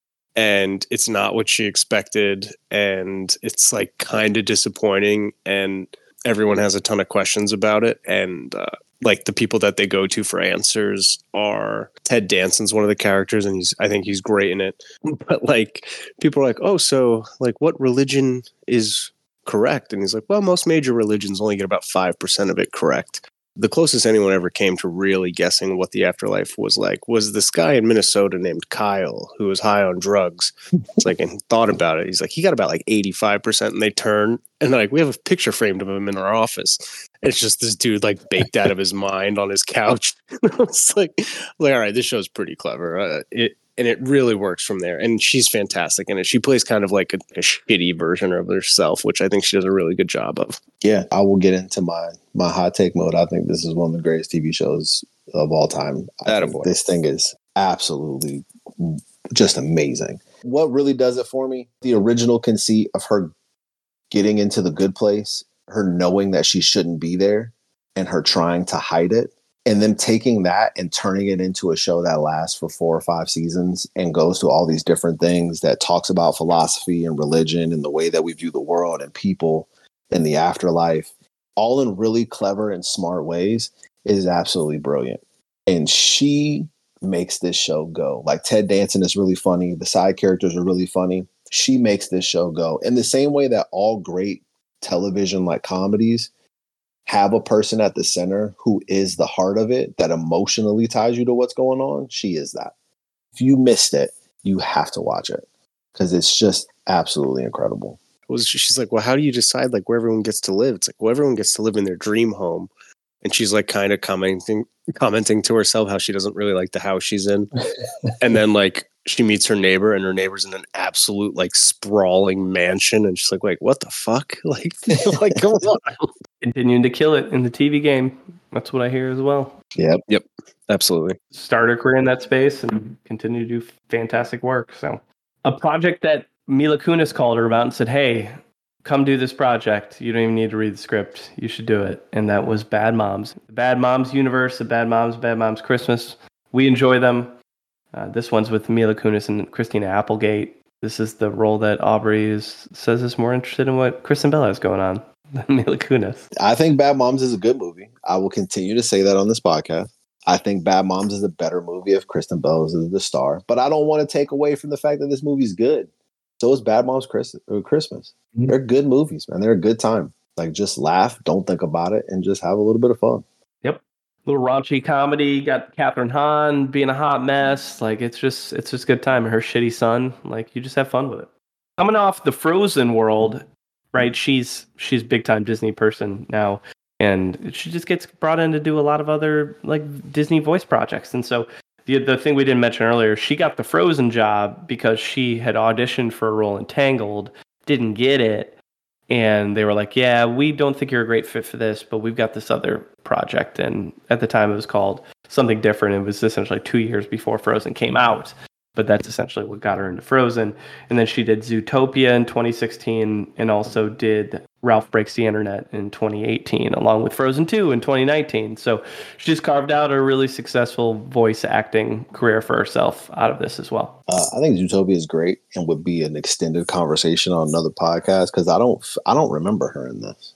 And it's not what she expected, and it's like kind of disappointing, and everyone has a ton of questions about it. And like the people that they go to for answers are Ted Danson's one of the characters, and I think he's great in it. But like people are like, oh, so like what religion is correct? And he's like, well, most major religions only get about 5% of it correct. The closest anyone ever came to really guessing what the afterlife was like was this guy in Minnesota named Kyle, who was high on drugs. It's like, and he thought about it. He's like, he got about like 85%, and they turn, and like, we have a picture framed of him in our office. It's just this dude like baked out of his mind on his couch. It's like, all right, this show's pretty clever. It really works from there. And she's fantastic in it. She plays kind of like a shitty version of herself, which I think she does a really good job of. Yeah, I will get into my hot take mode. I think this is one of the greatest TV shows of all time. This thing is absolutely just amazing. What really does it for me, the original conceit of her getting into the good place, her knowing that she shouldn't be there, and her trying to hide it, and then taking that and turning it into a show that lasts for 4 or 5 seasons and goes through all these different things that talks about philosophy and religion and the way that we view the world and people and the afterlife, all in really clever and smart ways, is absolutely brilliant. And she makes this show go. Like, Ted Danson is really funny. The side characters are really funny. She makes this show go in the same way that all great television like comedies have a person at the center who is the heart of it, that emotionally ties you to what's going on. She is that. If you missed it, you have to watch it because it's just absolutely incredible. She's like, well, how do you decide like where everyone gets to live? It's like, well, everyone gets to live in their dream home. And she's like kind of commenting to herself how she doesn't really like the house she's in. And then like she meets her neighbor, and her neighbor's in an absolute like sprawling mansion, and she's like, wait, what the fuck? Like come on. Continuing to kill it in the TV game. That's what I hear as well. Yep. Absolutely. Start her career in that space and continue to do fantastic work. So a project that Mila Kunis called her about and said, hey, come do this project. You don't even need to read the script. You should do it. And that was Bad Moms. The Bad Moms universe, the Bad Moms Christmas. We enjoy them. This one's with Mila Kunis and Christina Applegate. This is the role that Aubrey says is more interested in what Kristen Bell has going on than Mila Kunis. I think Bad Moms is a good movie. I will continue to say that on this podcast. I think Bad Moms is a better movie if Kristen Bell is the star. But I don't want to take away from the fact that this movie's good. So is Bad Moms Christmas. Mm-hmm. They're good movies, man. They're a good time. Like, just laugh, don't think about it, and just have a little bit of fun. Yep. Little raunchy comedy. Got Catherine Hahn being a hot mess. Like, it's just good time. Her shitty son. Like, you just have fun with it. Coming off the Frozen world, right? She's big time Disney person now, and she just gets brought in to do a lot of other like Disney voice projects. And so the thing we didn't mention earlier, she got the Frozen job because she had auditioned for a role in Tangled, didn't get it, and they were like, yeah, we don't think you're a great fit for this, but we've got this other project. And at the time it was called something different. It was essentially 2 years before Frozen came out, but that's essentially what got her into Frozen. And then she did Zootopia in 2016 and also did Ralph Breaks the Internet in 2018, along with Frozen 2 in 2019. So she's carved out a really successful voice acting career for herself out of this as well. I think Zootopia is great and would be an extended conversation on another podcast because I don't remember her in this.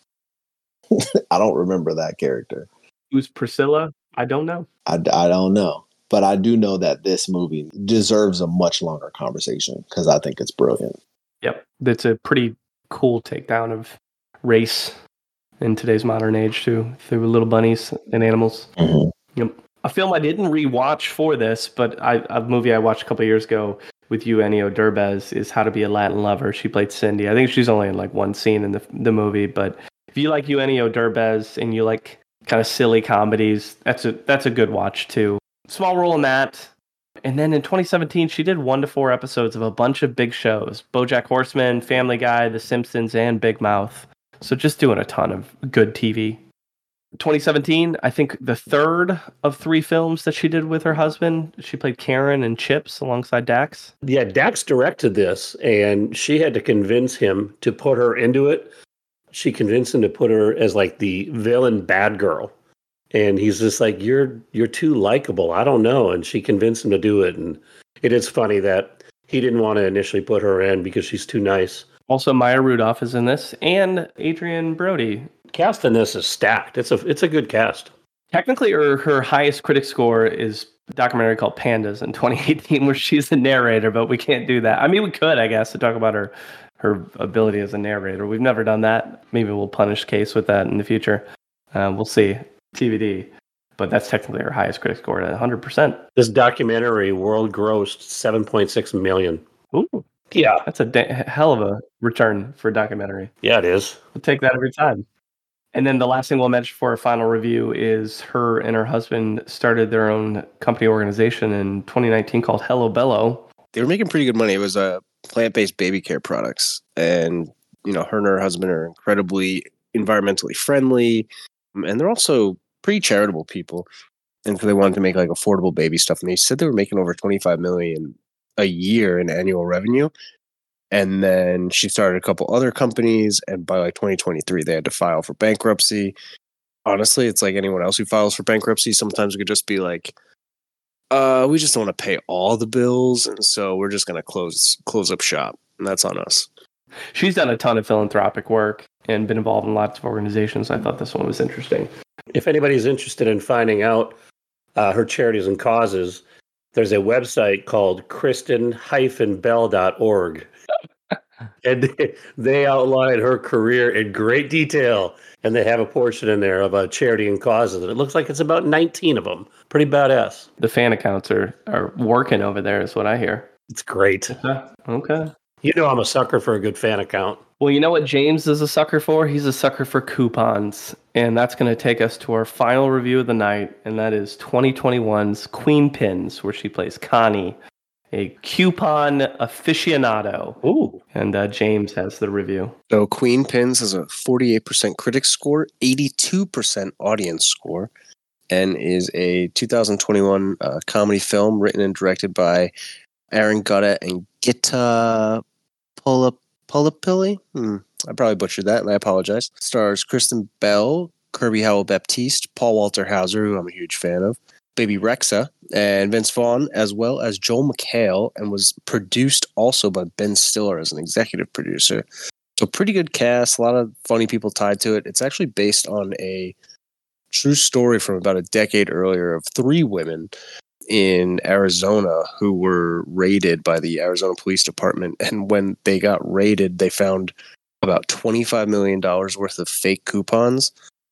I don't remember that character. Who's Priscilla? I don't know. I don't know. But I do know that this movie deserves a much longer conversation because I think it's brilliant. Yep. That's a pretty cool takedown of race in today's modern age too, through little bunnies and animals. Mm-hmm. Yep. A film I didn't rewatch for this, but a movie I watched a couple of years ago with Eugenio Derbez is How to Be a Latin Lover. She played Cindy. I think she's only in like one scene in the movie, but if you like Eugenio Derbez and you like kind of silly comedies, that's a good watch too. Small role in that. And then in 2017, she did 1 to 4 episodes of a bunch of big shows. BoJack Horseman, Family Guy, The Simpsons, and Big Mouth. So just doing a ton of good TV. 2017, I think the third of 3 films that she did with her husband. She played Karen in Chips alongside Dax. Yeah, Dax directed this, and she had to convince him to put her into it. She convinced him to put her as like the villain bad girl. And he's just like, you're too likable. I don't know. And she convinced him to do it. And it is funny that he didn't want to initially put her in because she's too nice. Also, Maya Rudolph is in this, and Adrian Brody. Cast in this is stacked. It's a good cast. Technically, her highest critic score is a documentary called Pandas in 2018, where she's the narrator, but we can't do that. I mean, we could, I guess, to talk about her ability as a narrator. We've never done that. Maybe we'll punish Case with that in the future. We'll see. TBD. But that's technically her highest critic score at 100%. This documentary world grossed $7.6 million. Ooh. Yeah. That's a hell of a return for a documentary. Yeah, it is. We'll take that every time. And then the last thing we'll mention for our final review is her and her husband started their own company organization in 2019 called Hello Bello. They were making pretty good money. It was plant-based baby care products. And, her and her husband are incredibly environmentally friendly. And they're also pretty charitable people. And so they wanted to make like affordable baby stuff. And they said they were making over $25 million a year in annual revenue. And then she started a couple other companies. And by like 2023, they had to file for bankruptcy. Honestly, it's like anyone else who files for bankruptcy. Sometimes it could just be like, we just don't want to pay all the bills. And so we're just going to close up shop. And that's on us. She's done a ton of philanthropic work and been involved in lots of organizations. I thought this one was interesting. If anybody's interested in finding out her charities and causes, there's a website called kristen-bell.org. And they outline her career in great detail. And they have a portion in there of a charity and causes. And it looks like it's about 19 of them. Pretty badass. The fan accounts are working over there is what I hear. It's great. Okay. You know I'm a sucker for a good fan account. Well, you know what James is a sucker for? He's a sucker for coupons. And that's going to take us to our final review of the night. And that is 2021's Queen Pins, where she plays Connie, a coupon aficionado. Ooh. And James has the review. So Queen Pins has a 48% critic score, 82% audience score, and is a 2021 comedy film written and directed by Aaron Gutta and Gitta Polapilli. I probably butchered that, and I apologize. Stars Kristen Bell, Kirby Howell-Baptiste, Paul Walter Hauser, who I'm a huge fan of, Baby Rexa, and Vince Vaughn, as well as Joel McHale, and was produced also by Ben Stiller as an executive producer. So pretty good cast, a lot of funny people tied to it. It's actually based on a true story from about a decade earlier of 3 women in Arizona who were raided by the Arizona Police Department. And when they got raided, they found about $25 million worth of fake coupons,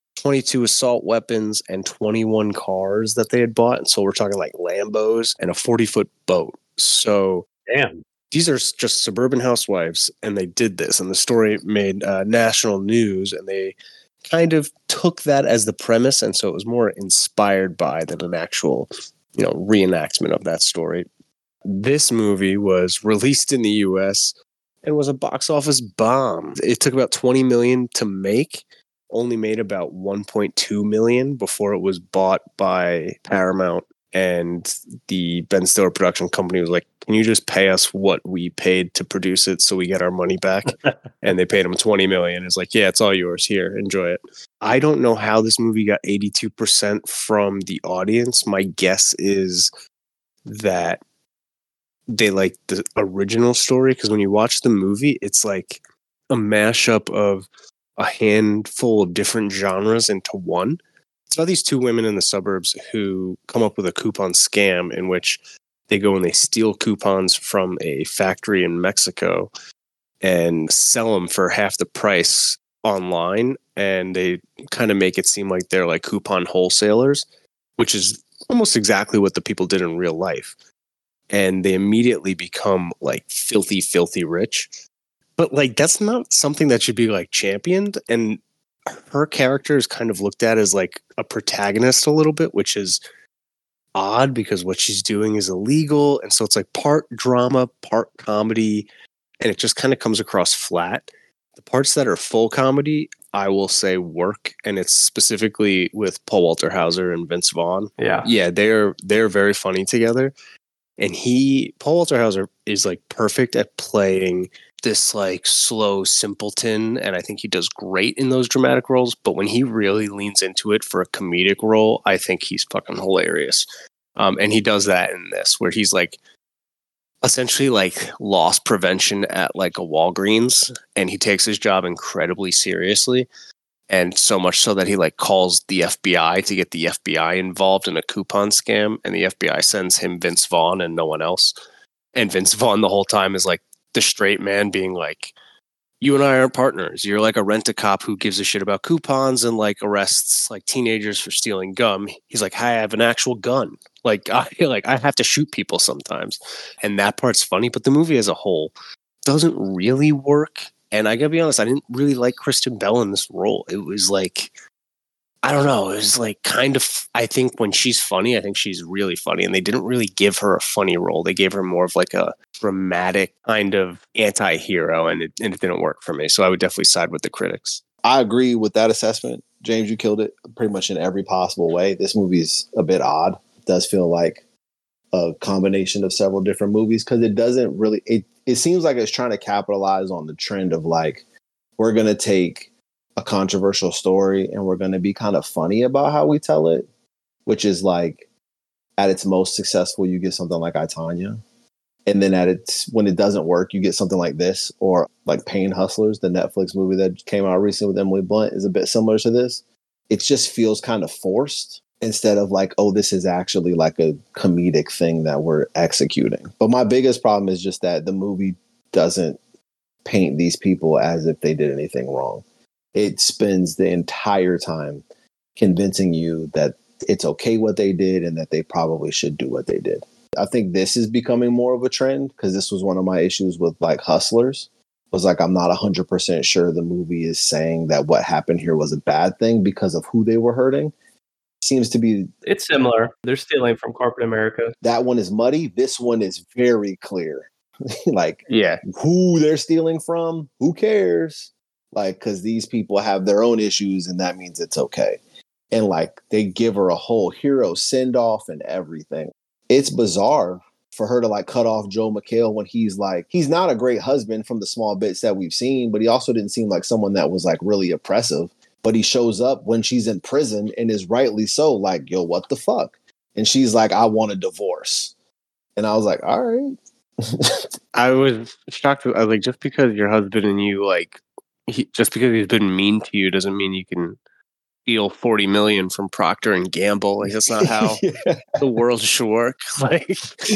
22 assault weapons, and 21 cars that they had bought. And so we're talking like Lambos and a 40-foot boat. So damn, these are just suburban housewives, and they did this. And the story made national news, and they kind of took that as the premise. And so it was more inspired by than an actual reenactment of that story. This movie was released in the US and was a box office bomb. It took about $20 million to make, only made about $1.2 million before it was bought by Paramount. And the Ben Stiller production company was like, can you just pay us what we paid to produce it so we get our money back? And they paid him $20 million. It's like, yeah, it's all yours. Here, enjoy it. I don't know how this movie got 82% from the audience. My guess is that they like the original story, because when you watch the movie, it's like a mashup of a handful of different genres into one. It's about these 2 women in the suburbs who come up with a coupon scam in which they go and they steal coupons from a factory in Mexico and sell them for half the price online. And they kind of make it seem like they're like coupon wholesalers, which is almost exactly what the people did in real life. And they immediately become like filthy, filthy rich. But like, that's not something that should be like championed. And her character is kind of looked at as like a protagonist a little bit, which is odd because what she's doing is illegal. And so it's like part drama, part comedy, and it just kind of comes across flat. The parts that are full comedy, I will say work, and it's specifically with Paul Walter Hauser and Vince Vaughn. Yeah. They're very funny together. And Paul Walter Hauser is like perfect at playing this like slow simpleton, and I think he does great in those dramatic roles. But when he really leans into it for a comedic role, I think he's fucking hilarious. And he does that in this, where he's like essentially like loss prevention at like a Walgreens, and he takes his job incredibly seriously. And so much so that he like calls the FBI to get the FBI involved in a coupon scam, and the FBI sends him Vince Vaughn and no one else. And Vince Vaughn the whole time is like the straight man being like, you and I aren't partners. You're like a rent-a-cop who gives a shit about coupons and like arrests like teenagers for stealing gum. He's like, I have an actual gun. Like I have to shoot people sometimes. And that part's funny, but the movie as a whole doesn't really work. And I gotta be honest, I didn't really like Kristen Bell in this role. It was like, I don't know. It was like kind of, I think when she's funny, I think she's really funny. And they didn't really give her a funny role. They gave her more of like a dramatic kind of anti-hero, and it didn't work for me. So I would definitely side with the critics. I agree with that assessment. James, you killed it pretty much in every possible way. This movie is a bit odd. It does feel like a combination of several different movies, because it doesn't really, it seems like it's trying to capitalize on the trend of like, we're going to take a controversial story and we're going to be kind of funny about how we tell it, which is like at its most successful, you get something like I, Tonya. And then when it doesn't work, you get something like this, or like Pain Hustlers, the Netflix movie that came out recently with Emily Blunt, is a bit similar to this. It just feels kind of forced instead of like, oh, this is actually like a comedic thing that we're executing. But my biggest problem is just that the movie doesn't paint these people as if they did anything wrong. It spends the entire time convincing you that it's okay what they did and that they probably should do what they did. I think this is becoming more of a trend, because this was one of my issues with like Hustlers. Was like, I'm not 100% sure the movie is saying that what happened here was a bad thing because of who they were hurting. Seems to be. It's similar. They're stealing from corporate America. That one is muddy. This one is very clear. Like, Yeah. who they're stealing from, who cares? Like, because these people have their own issues, and that means it's okay. And like, they give her a whole hero send off and everything. It's bizarre for her to like cut off Joel McHale when he's like, he's not a great husband from the small bits that we've seen, but he also didn't seem like someone that was like really oppressive. But he shows up when she's in prison and is rightly so like, yo, what the fuck? And she's like, I want a divorce. And I was like, all right. I was shocked. I was like, just because your husband and you like, just because he's been mean to you doesn't mean you can steal $40 million from Procter and Gamble. Like, that's not how the world should work. Like,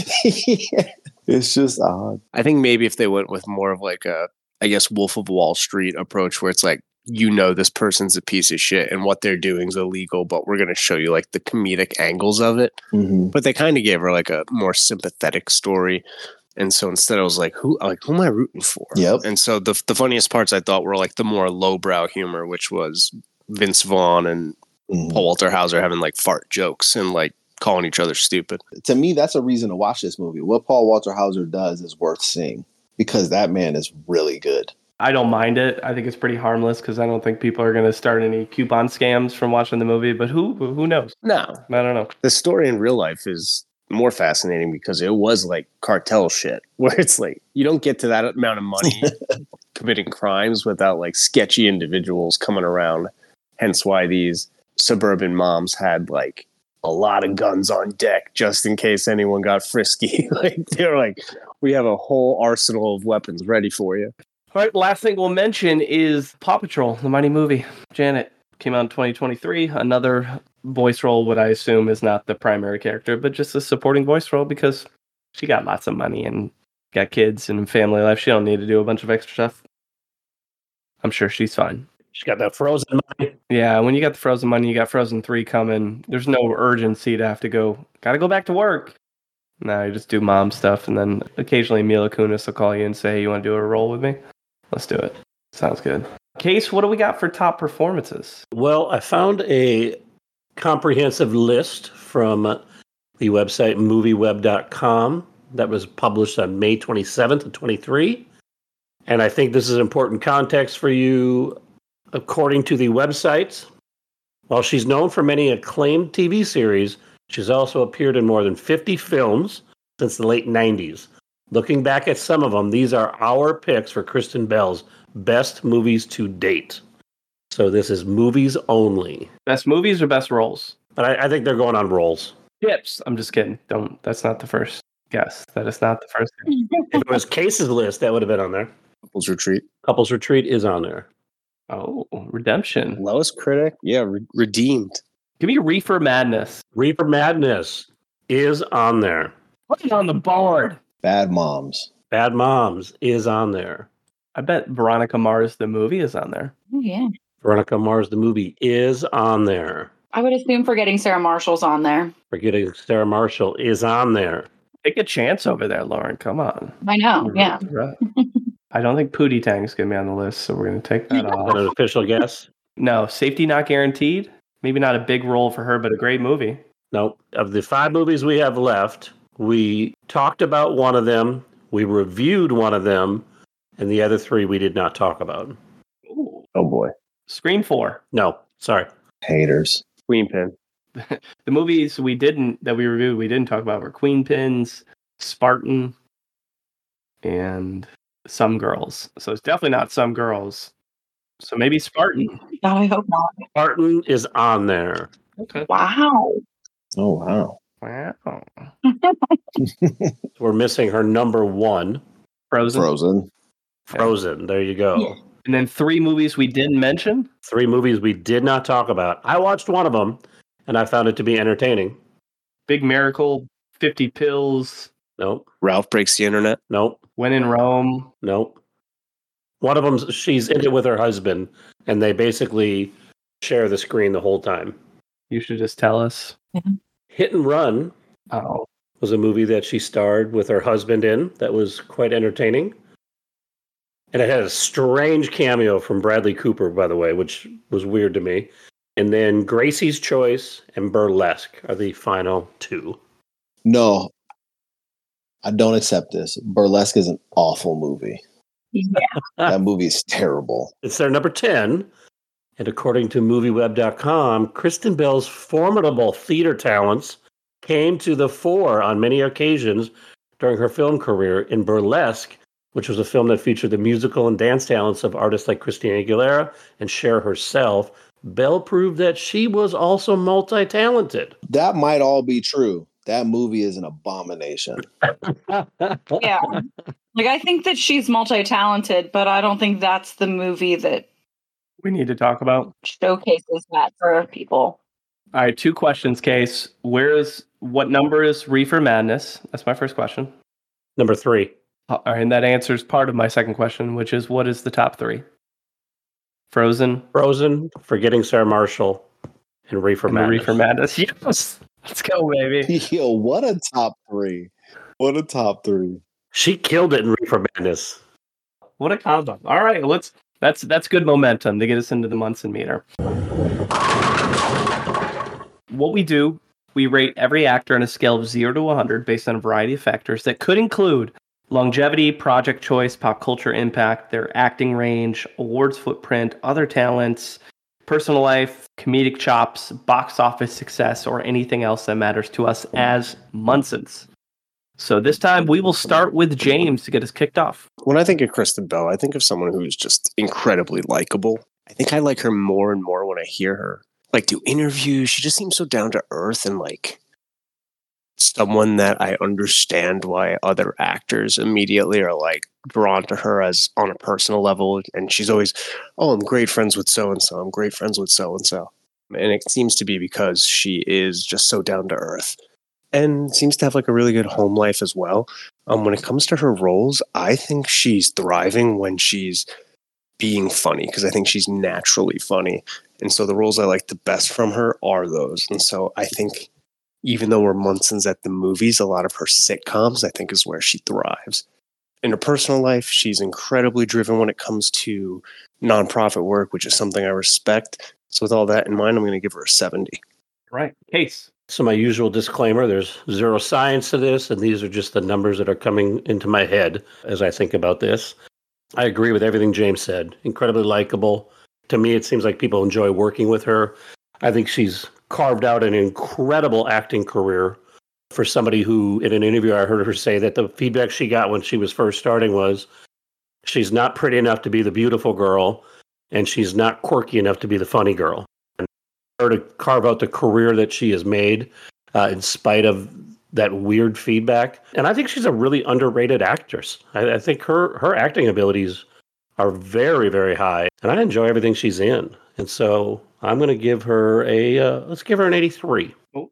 it's just odd. I think maybe if they went with more of like a, I guess, Wolf of Wall Street approach, where it's like, you know, this person's a piece of shit and what they're doing is illegal, but we're going to show you like the comedic angles of it. Mm-hmm. But they kind of gave her like a more sympathetic story. And so instead I was like, who am I rooting for? Yep. And so the funniest parts I thought were like the more lowbrow humor, which was Vince Vaughn and Paul Walter Hauser having like fart jokes and like calling each other stupid. To me, that's a reason to watch this movie. What Paul Walter Hauser does is worth seeing, because that man is really good. I don't mind it. I think it's pretty harmless, because I don't think people are going to start any coupon scams from watching the movie. But who knows? No. I don't know. The story in real life is more fascinating because it was like cartel shit, where it's like you don't get to that amount of money committing crimes without like sketchy individuals coming around. Hence why these suburban moms had like a lot of guns on deck just in case anyone got frisky. Like they're like, we have a whole arsenal of weapons ready for you. All right, last thing we'll mention is Paw Patrol, the mighty movie. Janet came out in 2023. Another voice role, what I assume is not the primary character, but just a supporting voice role, because she got lots of money and got kids and family life. She don't need to do a bunch of extra stuff. I'm sure she's fine. She got that Frozen money. Yeah, when you got the Frozen money, you got Frozen 3 coming. There's no urgency to have to gotta go back to work. No, you just do mom stuff, and then occasionally Mila Kunis will call you and say, hey, you want to do a role with me? Let's do it. Sounds good. Case, what do we got for top performances? Well, I found a comprehensive list from the website movieweb.com that was published on May 27th of 23. And I think this is important context for you. According to the websites, while she's known for many acclaimed TV series, she's also appeared in more than 50 films since the late 90s. Looking back at some of them, these are our picks for Kristen Bell's best movies to date. So this is movies only. Best movies or best roles? But I think they're going on roles. Tips. I'm just kidding. Don't. That's not the first guess. That is not the first. If it was Case's list, that would have been on there. Couples Retreat. Couples Retreat is on there. Oh, Redemption. Lowest critic? Yeah, redeemed. Give me Reefer Madness. Reaper Madness is on there. Put it on the board. Bad Moms. Bad Moms is on there. I bet Veronica Mars the movie is on there. Oh, yeah. Veronica Mars the movie is on there. I would assume Forgetting Sarah Marshall's on there. Forgetting Sarah Marshall is on there. Take a chance over there, Lauren. Come on. I know, yeah. Right. I don't think Pootie Tang's going to be on the list, so we're going to take that Is that off. an official guess? No, Safety Not Guaranteed. Maybe not a big role for her, but a great movie. Nope. Of the 5 movies we have left, we talked about one of them, we reviewed one of them, and the other 3 we did not talk about. Ooh. Oh boy. Scream 4. No, sorry. Haters. Queen Pin. The movies that we reviewed, we didn't talk about were Queen Pins, Spartan, and Some Girls. So it's definitely not Some Girls. So maybe Spartan. God, I hope not. Spartan is on there. Okay. Wow. Oh, wow. Wow. We're missing her number 1, Frozen. Frozen. Frozen. There you go. Yeah. And then 3 movies we didn't mention. 3 movies we did not talk about. I watched one of them, and I found it to be entertaining. Big Miracle, 50 Pills, Nope. Ralph Breaks the Internet. Nope. When in Rome. Nope. One of them, she's in it with her husband, and they basically share the screen the whole time. You should just tell us. Hit and Run Oh, was a movie that she starred with her husband in that was quite entertaining. And it had a strange cameo from Bradley Cooper, by the way, which was weird to me. And then Gracie's Choice and Burlesque are the final 2. No, I don't accept this. Burlesque is an awful movie. Yeah. That movie is terrible. It's their number 10. And according to MovieWeb.com, Kristen Bell's formidable theater talents came to the fore on many occasions during her film career in Burlesque, which was a film that featured the musical and dance talents of artists like Christina Aguilera and Cher herself. Bell proved that she was also multi-talented. That might all be true. That movie is an abomination. Yeah. Like, I think that she's multi-talented, but I don't think that's the movie that we need to talk about. showcases that for people. All right, 2 questions, Case. What number is Reefer Madness? That's my first question. Number 3. All right, and that answers part of my second question, which is what is the top 3? Frozen, Frozen, Forgetting Sarah Marshall, and Reefer and Madness. Reefer Madness. Yes, let's go, baby. Yo, what a top 3. What a top 3. She killed it in Reefer Madness. What a combo! All right, that's good momentum to get us into the Munson meter. What we do, we rate every actor on a scale of 0 to 100 based on a variety of factors that could include longevity, project choice, pop culture impact, their acting range, awards footprint, other talents, personal life, comedic chops, box office success, or anything else that matters to us as Munsons. So this time we will start with James to get us kicked off. When I think of Kristen Bell, I think of someone who's just incredibly likable. I think I like her more and more when I hear her do interviews. She just seems so down to earth and someone that I understand why other actors immediately are drawn to her as on a personal level. And she's always, oh, I'm great friends with so-and-so. I'm great friends with so-and-so. And it seems to be because she is just so down to earth and seems to have a really good home life as well. When it comes to her roles, I think she's thriving when she's being funny because I think she's naturally funny. And so the roles I like the best from her are those. And so I think even though we're Munsons at the movies, a lot of her sitcoms, I think, is where she thrives. In her personal life, she's incredibly driven when it comes to nonprofit work, which is something I respect. So with all that in mind, I'm going to give her a 70. Right. Case. So my usual disclaimer, there's zero science to this, and these are just the numbers that are coming into my head as I think about this. I agree with everything James said. Incredibly likable, To me, it seems like people enjoy working with her. I think she's carved out an incredible acting career for somebody who, in an interview, I heard her say that the feedback she got when she was first starting was, she's not pretty enough to be the beautiful girl, and she's not quirky enough to be the funny girl. And her to carve out the career that she has made in spite of that weird feedback. And I think she's a really underrated actress. I think her acting abilities are very, very high, and I enjoy everything she's in. And so I'm going to give her let's give her an 83. Oh,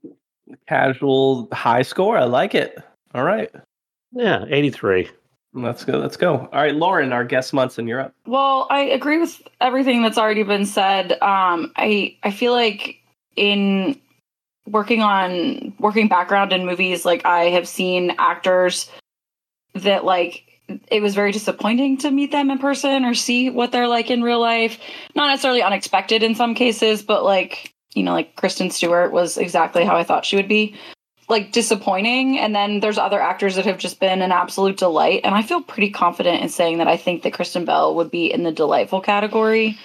casual high score. I like it. All right. Yeah, 83. Let's go. All right, Lauren, our guest Munson, you're up. Well, I agree with everything that's already been said. I feel like in working background in movies, like I have seen actors that like it was very disappointing to meet them in person or see what they're like in real life. Not necessarily unexpected in some cases, but like, you know, like Kristen Stewart was exactly how I thought she would be. Like disappointing. And then there's other actors that have just been an absolute delight. And I feel pretty confident in saying that I think that Kristen Bell would be in the delightful category.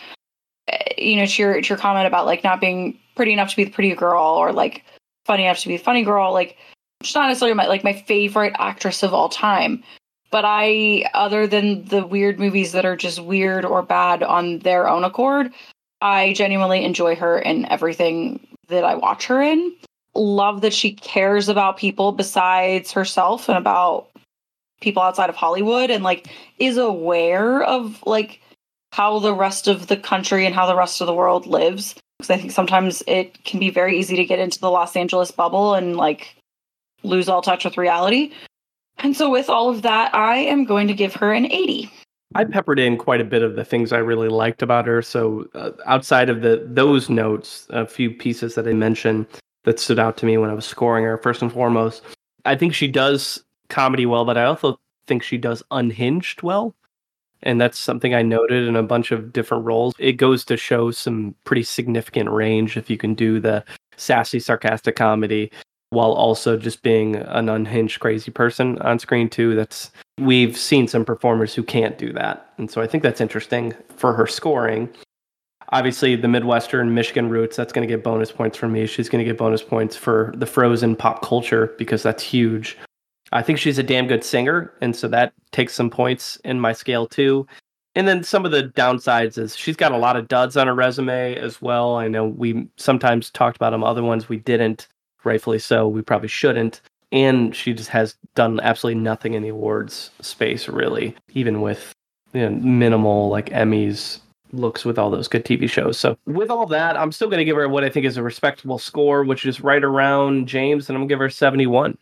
You know, to your comment about like not being pretty enough to be the pretty girl or like funny enough to be the funny girl. Like she's not necessarily my favorite actress of all time. But other than the weird movies that are just weird or bad on their own accord, I genuinely enjoy her in everything that I watch her in. Love that she cares about people besides herself and about people outside of Hollywood and like is aware of like how the rest of the country and how the rest of the world lives. Because I think sometimes it can be very easy to get into the Los Angeles bubble and like lose all touch with reality. And so with all of that, I am going to give her an 80. I peppered in quite a bit of the things I really liked about her. So outside of those notes, a few pieces that I mentioned that stood out to me when I was scoring her. First and foremost, I think she does comedy well, but I also think she does Unhinged well. And that's something I noted in a bunch of different roles. It goes to show some pretty significant range if you can do the sassy, sarcastic comedy while also just being an unhinged, crazy person on screen too. We've seen some performers who can't do that. And so I think that's interesting for her scoring. Obviously, the Midwestern Michigan roots, that's going to get bonus points for me. She's going to get bonus points for the Frozen pop culture because that's huge. I think she's a damn good singer, and so that takes some points in my scale too. And then some of the downsides is she's got a lot of duds on her resume as well. I know we sometimes talked about them. Other ones we didn't, rightfully so. We probably shouldn't. And she just has done absolutely nothing in the awards space, really, even with minimal like Emmys looks with all those good TV shows. So with all that, I'm still going to give her what I think is a respectable score, which is right around James, and I'm going to give her 71.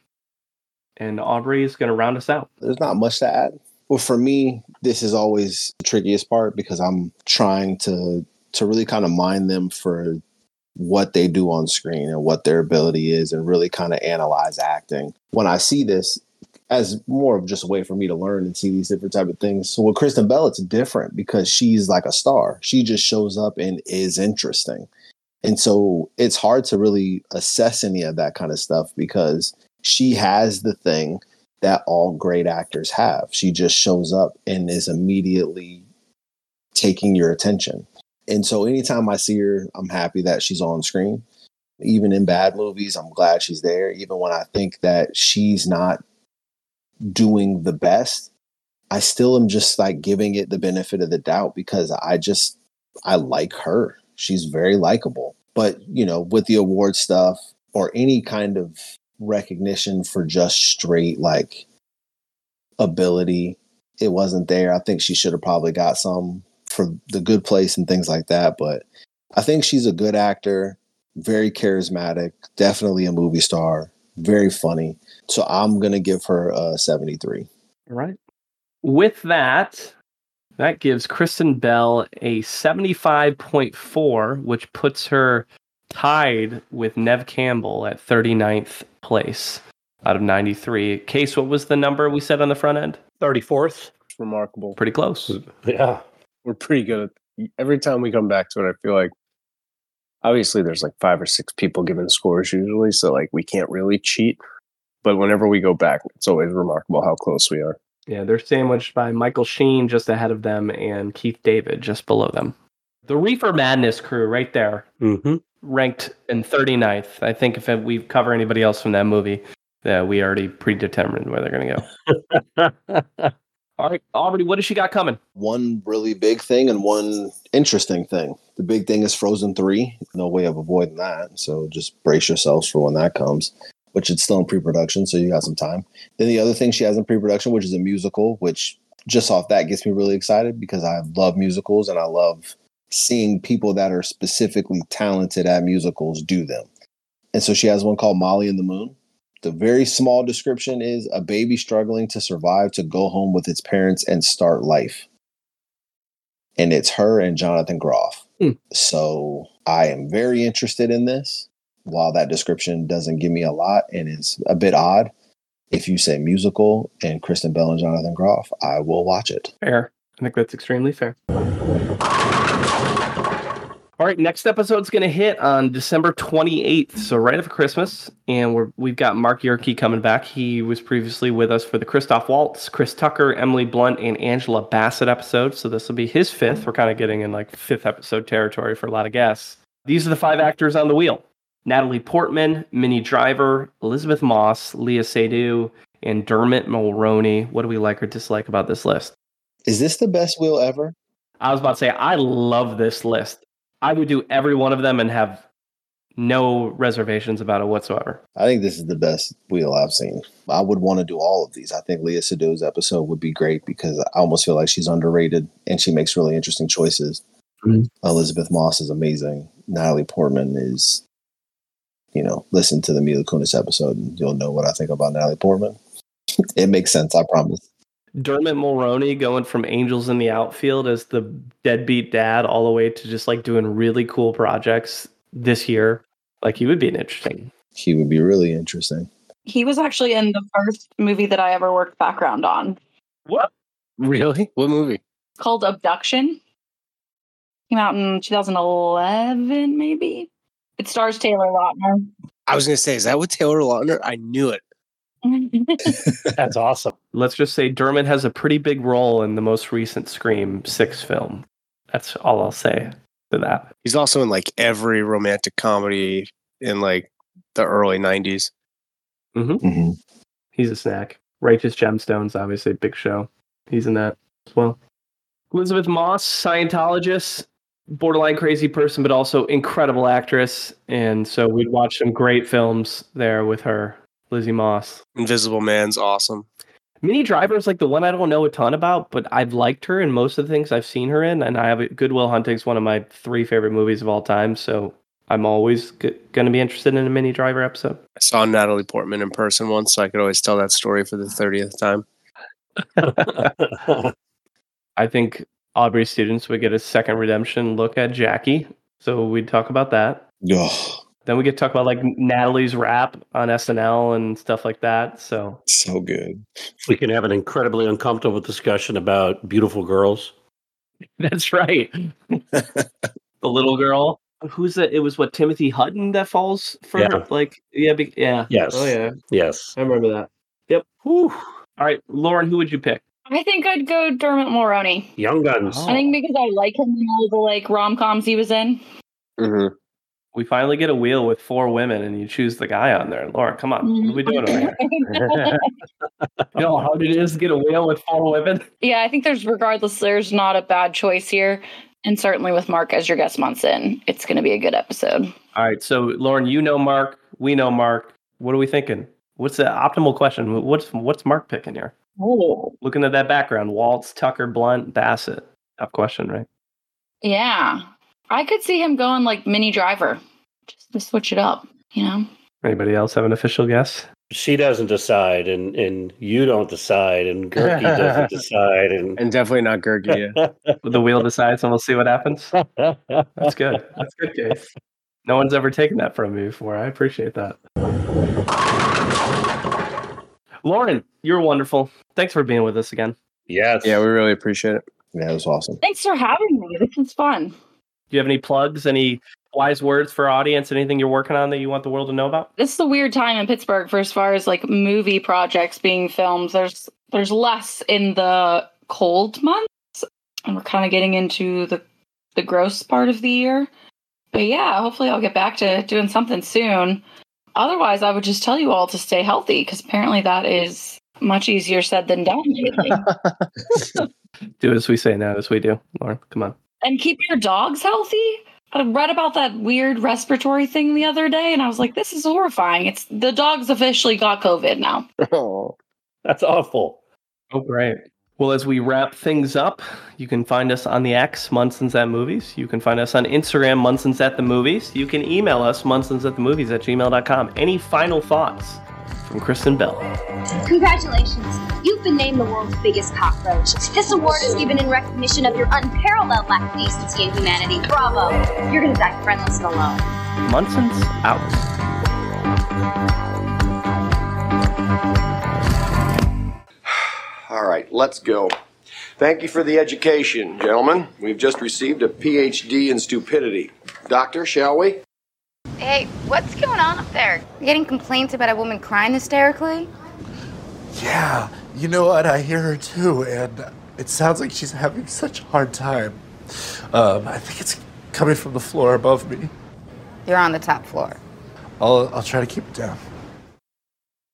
And Aubrey is going to round us out. There's not much to add. Well, for me, this is always the trickiest part because I'm trying to really kind of mine them for what they do on screen and what their ability is and really kind of analyze acting. When I see this as more of just a way for me to learn and see these different type of things. So with Kristen Bell, it's different because she's like a star. She just shows up and is interesting. And so it's hard to really assess any of that kind of stuff because she has the thing that all great actors have. She just shows up and is immediately taking your attention. And so anytime I see her, I'm happy that she's on screen. Even in bad movies, I'm glad she's there. Even when I think that she's not doing the best, I still am just like giving it the benefit of the doubt because I like her. She's very likable. But, with the award stuff or any kind of recognition for just straight like ability, it wasn't there. I think she should have probably got some for The Good Place and things like that. But I think she's a good actor, very charismatic, definitely a movie star, very funny. So I'm going to give her a 73. All right. With that gives Kristen Bell a 75.4, which puts her tied with Neve Campbell at 39th place out of 93. Case, what was the number we said on the front end? 34th. It's remarkable. Pretty close. Yeah. We're pretty good. Every time we come back to it, I feel like obviously there's like 5 or 6 people giving scores usually, so like we can't really cheat. But whenever we go back, it's always remarkable how close we are. Yeah, they're sandwiched by Michael Sheen just ahead of them and Keith David just below them. The Reefer Madness crew right there, ranked in 39th. I think if we cover anybody else from that movie, we already predetermined where they're going to go. All right, Aubrey, what has she got coming? One really big thing and one interesting thing. The big thing is Frozen 3. No way of avoiding that. So just brace yourselves for when that comes, which it's still in pre-production, so you got some time. Then the other thing she has in pre-production, which is a musical, which just off that gets me really excited because I love musicals and I love seeing people that are specifically talented at musicals do them. And so she has one called Molly and the Moon. The very small description is a baby struggling to survive to go home with its parents and start life. And it's her and Jonathan Groff. So I am very interested in this. While that description doesn't give me a lot and is a bit odd, if you say musical and Kristen Bell and Jonathan Groff, I will watch it. Fair. I think that's extremely fair. All right, next episode's going to hit on December 28th, so right after Christmas, and we've got Mark Yerke coming back. He was previously with us for the Christoph Waltz, Chris Tucker, Emily Blunt, and Angela Bassett episode, so this will be his fifth. We're kind of getting in like fifth episode territory for a lot of guests. These are the 5 actors on the wheel. Natalie Portman, Minnie Driver, Elizabeth Moss, Leah Seydoux, and Dermot Mulroney. What do we like or dislike about this list? Is this the best wheel ever? I was about to say, I love this list. I would do every one of them and have no reservations about it whatsoever. I think this is the best wheel I've seen. I would want to do all of these. I think Leah Seydoux's episode would be great because I almost feel like she's underrated and she makes really interesting choices. Elizabeth Moss is amazing. Natalie Portman is, listen to the Mila Kunis episode and you'll know what I think about Natalie Portman. It makes sense, I promise. Dermot Mulroney going from Angels in the Outfield as the deadbeat dad all the way to just like doing really cool projects this year. Like he would be interesting. He would be really interesting. He was actually in the first movie that I ever worked background on. What? Really? What movie? It's called Abduction. Came out in 2011, maybe. It stars Taylor Lautner. I was going to say, is that with Taylor Lautner? I knew it. That's awesome. Let's just say Dermot has a pretty big role in the most recent Scream 6 film. That's all I'll say to that. He's also in like every romantic comedy in like the early 90s. He's a snack. Righteous Gemstones, obviously, big show. He's in that as well. Elizabeth Moss, Scientologist, borderline crazy person, but also incredible actress. And so we'd watch some great films there with her. Lizzie Moss. Invisible Man's awesome. Minnie Driver is like the one I don't know a ton about, but I've liked her in most of the things I've seen her in. And I have Good Will Hunting's one of my 3 favorite movies of all time. So I'm always going to be interested in a Minnie Driver episode. I saw Natalie Portman in person once, so I could always tell that story for the 30th time. I think Aubrey's students would get a second redemption look at Jackie. So we'd talk about that. Oh, Then we get to talk about like Natalie's rap on SNL and stuff like that. So good. We can have an incredibly uncomfortable discussion about beautiful girls. that's right. The little girl. Who's that? It was what, Timothy Hutton that falls for her? Like, yeah. Yes. Oh, yeah. Yes. I remember that. Yep. Whew. All right, Lauren, who would you pick? I think I'd go Dermot Mulroney. Young Guns. I think because I like him in all the like rom-coms he was in. Mm-hmm. We finally get a wheel with 4 women, and you choose the guy on there. Lauren, come on. What are we doing over here? You know how hard it is to get a wheel with 4 women? Yeah, I think there's not a bad choice here. And certainly with Mark as your guest months in, it's going to be a good episode. All right, so Lauren, you know Mark. We know Mark. What are we thinking? What's the optimal question? What's Mark picking here? Oh, Looking at that background, Waltz, Tucker, Blunt, Bassett. Tough question, right? yeah. I could see him going like Minnie Driver, just to switch it up, Anybody else have an official guess? She doesn't decide, and you don't decide, and Gerke doesn't decide, and definitely not Gerke. Yeah. The wheel decides, and we'll see what happens. That's good. That's good, Case. No one's ever taken that from me before. I appreciate that. Lauren, you're wonderful. Thanks for being with us again. yes, Yeah, we really appreciate it. Yeah, it was awesome. Thanks for having me. This is fun. Do you have any plugs, any wise words for our audience, anything you're working on that you want the world to know about? This is a weird time in Pittsburgh for as far as like movie projects being filmed. There's less in the cold months, and we're kind of getting into the the gross part of the year. But yeah, hopefully I'll get back to doing something soon. Otherwise, I would just tell you all to stay healthy, because apparently that is much easier said than done lately. Do as we say, not as we do. Lauren, come on. And keep your dogs healthy. I read about that weird respiratory thing the other day, and I was like, this is horrifying. The dogs officially got COVID now. Oh, That's awful. Oh, great. Well, as we wrap things up, you can find us on the X, Munson's at Movies. You can find us on Instagram, Munson's at the Movies. You can email us, munsonsatthemovies@gmail.com. Any final thoughts from Kristen Bell? Congratulations. You've been named the world's biggest cockroach. This award is given in recognition of your unparalleled lack of decency and humanity. Bravo. You're going to die friendless and alone. Munson's out. All right, let's go. Thank you for the education, gentlemen. We've just received a PhD in stupidity. Doctor, shall we? Hey, what's going on up there? You getting complaints about a woman crying hysterically? Yeah, you know what? I hear her too, and it sounds like she's having such a hard time. I think it's coming from the floor above me. You're on the top floor. I'll try to keep it down.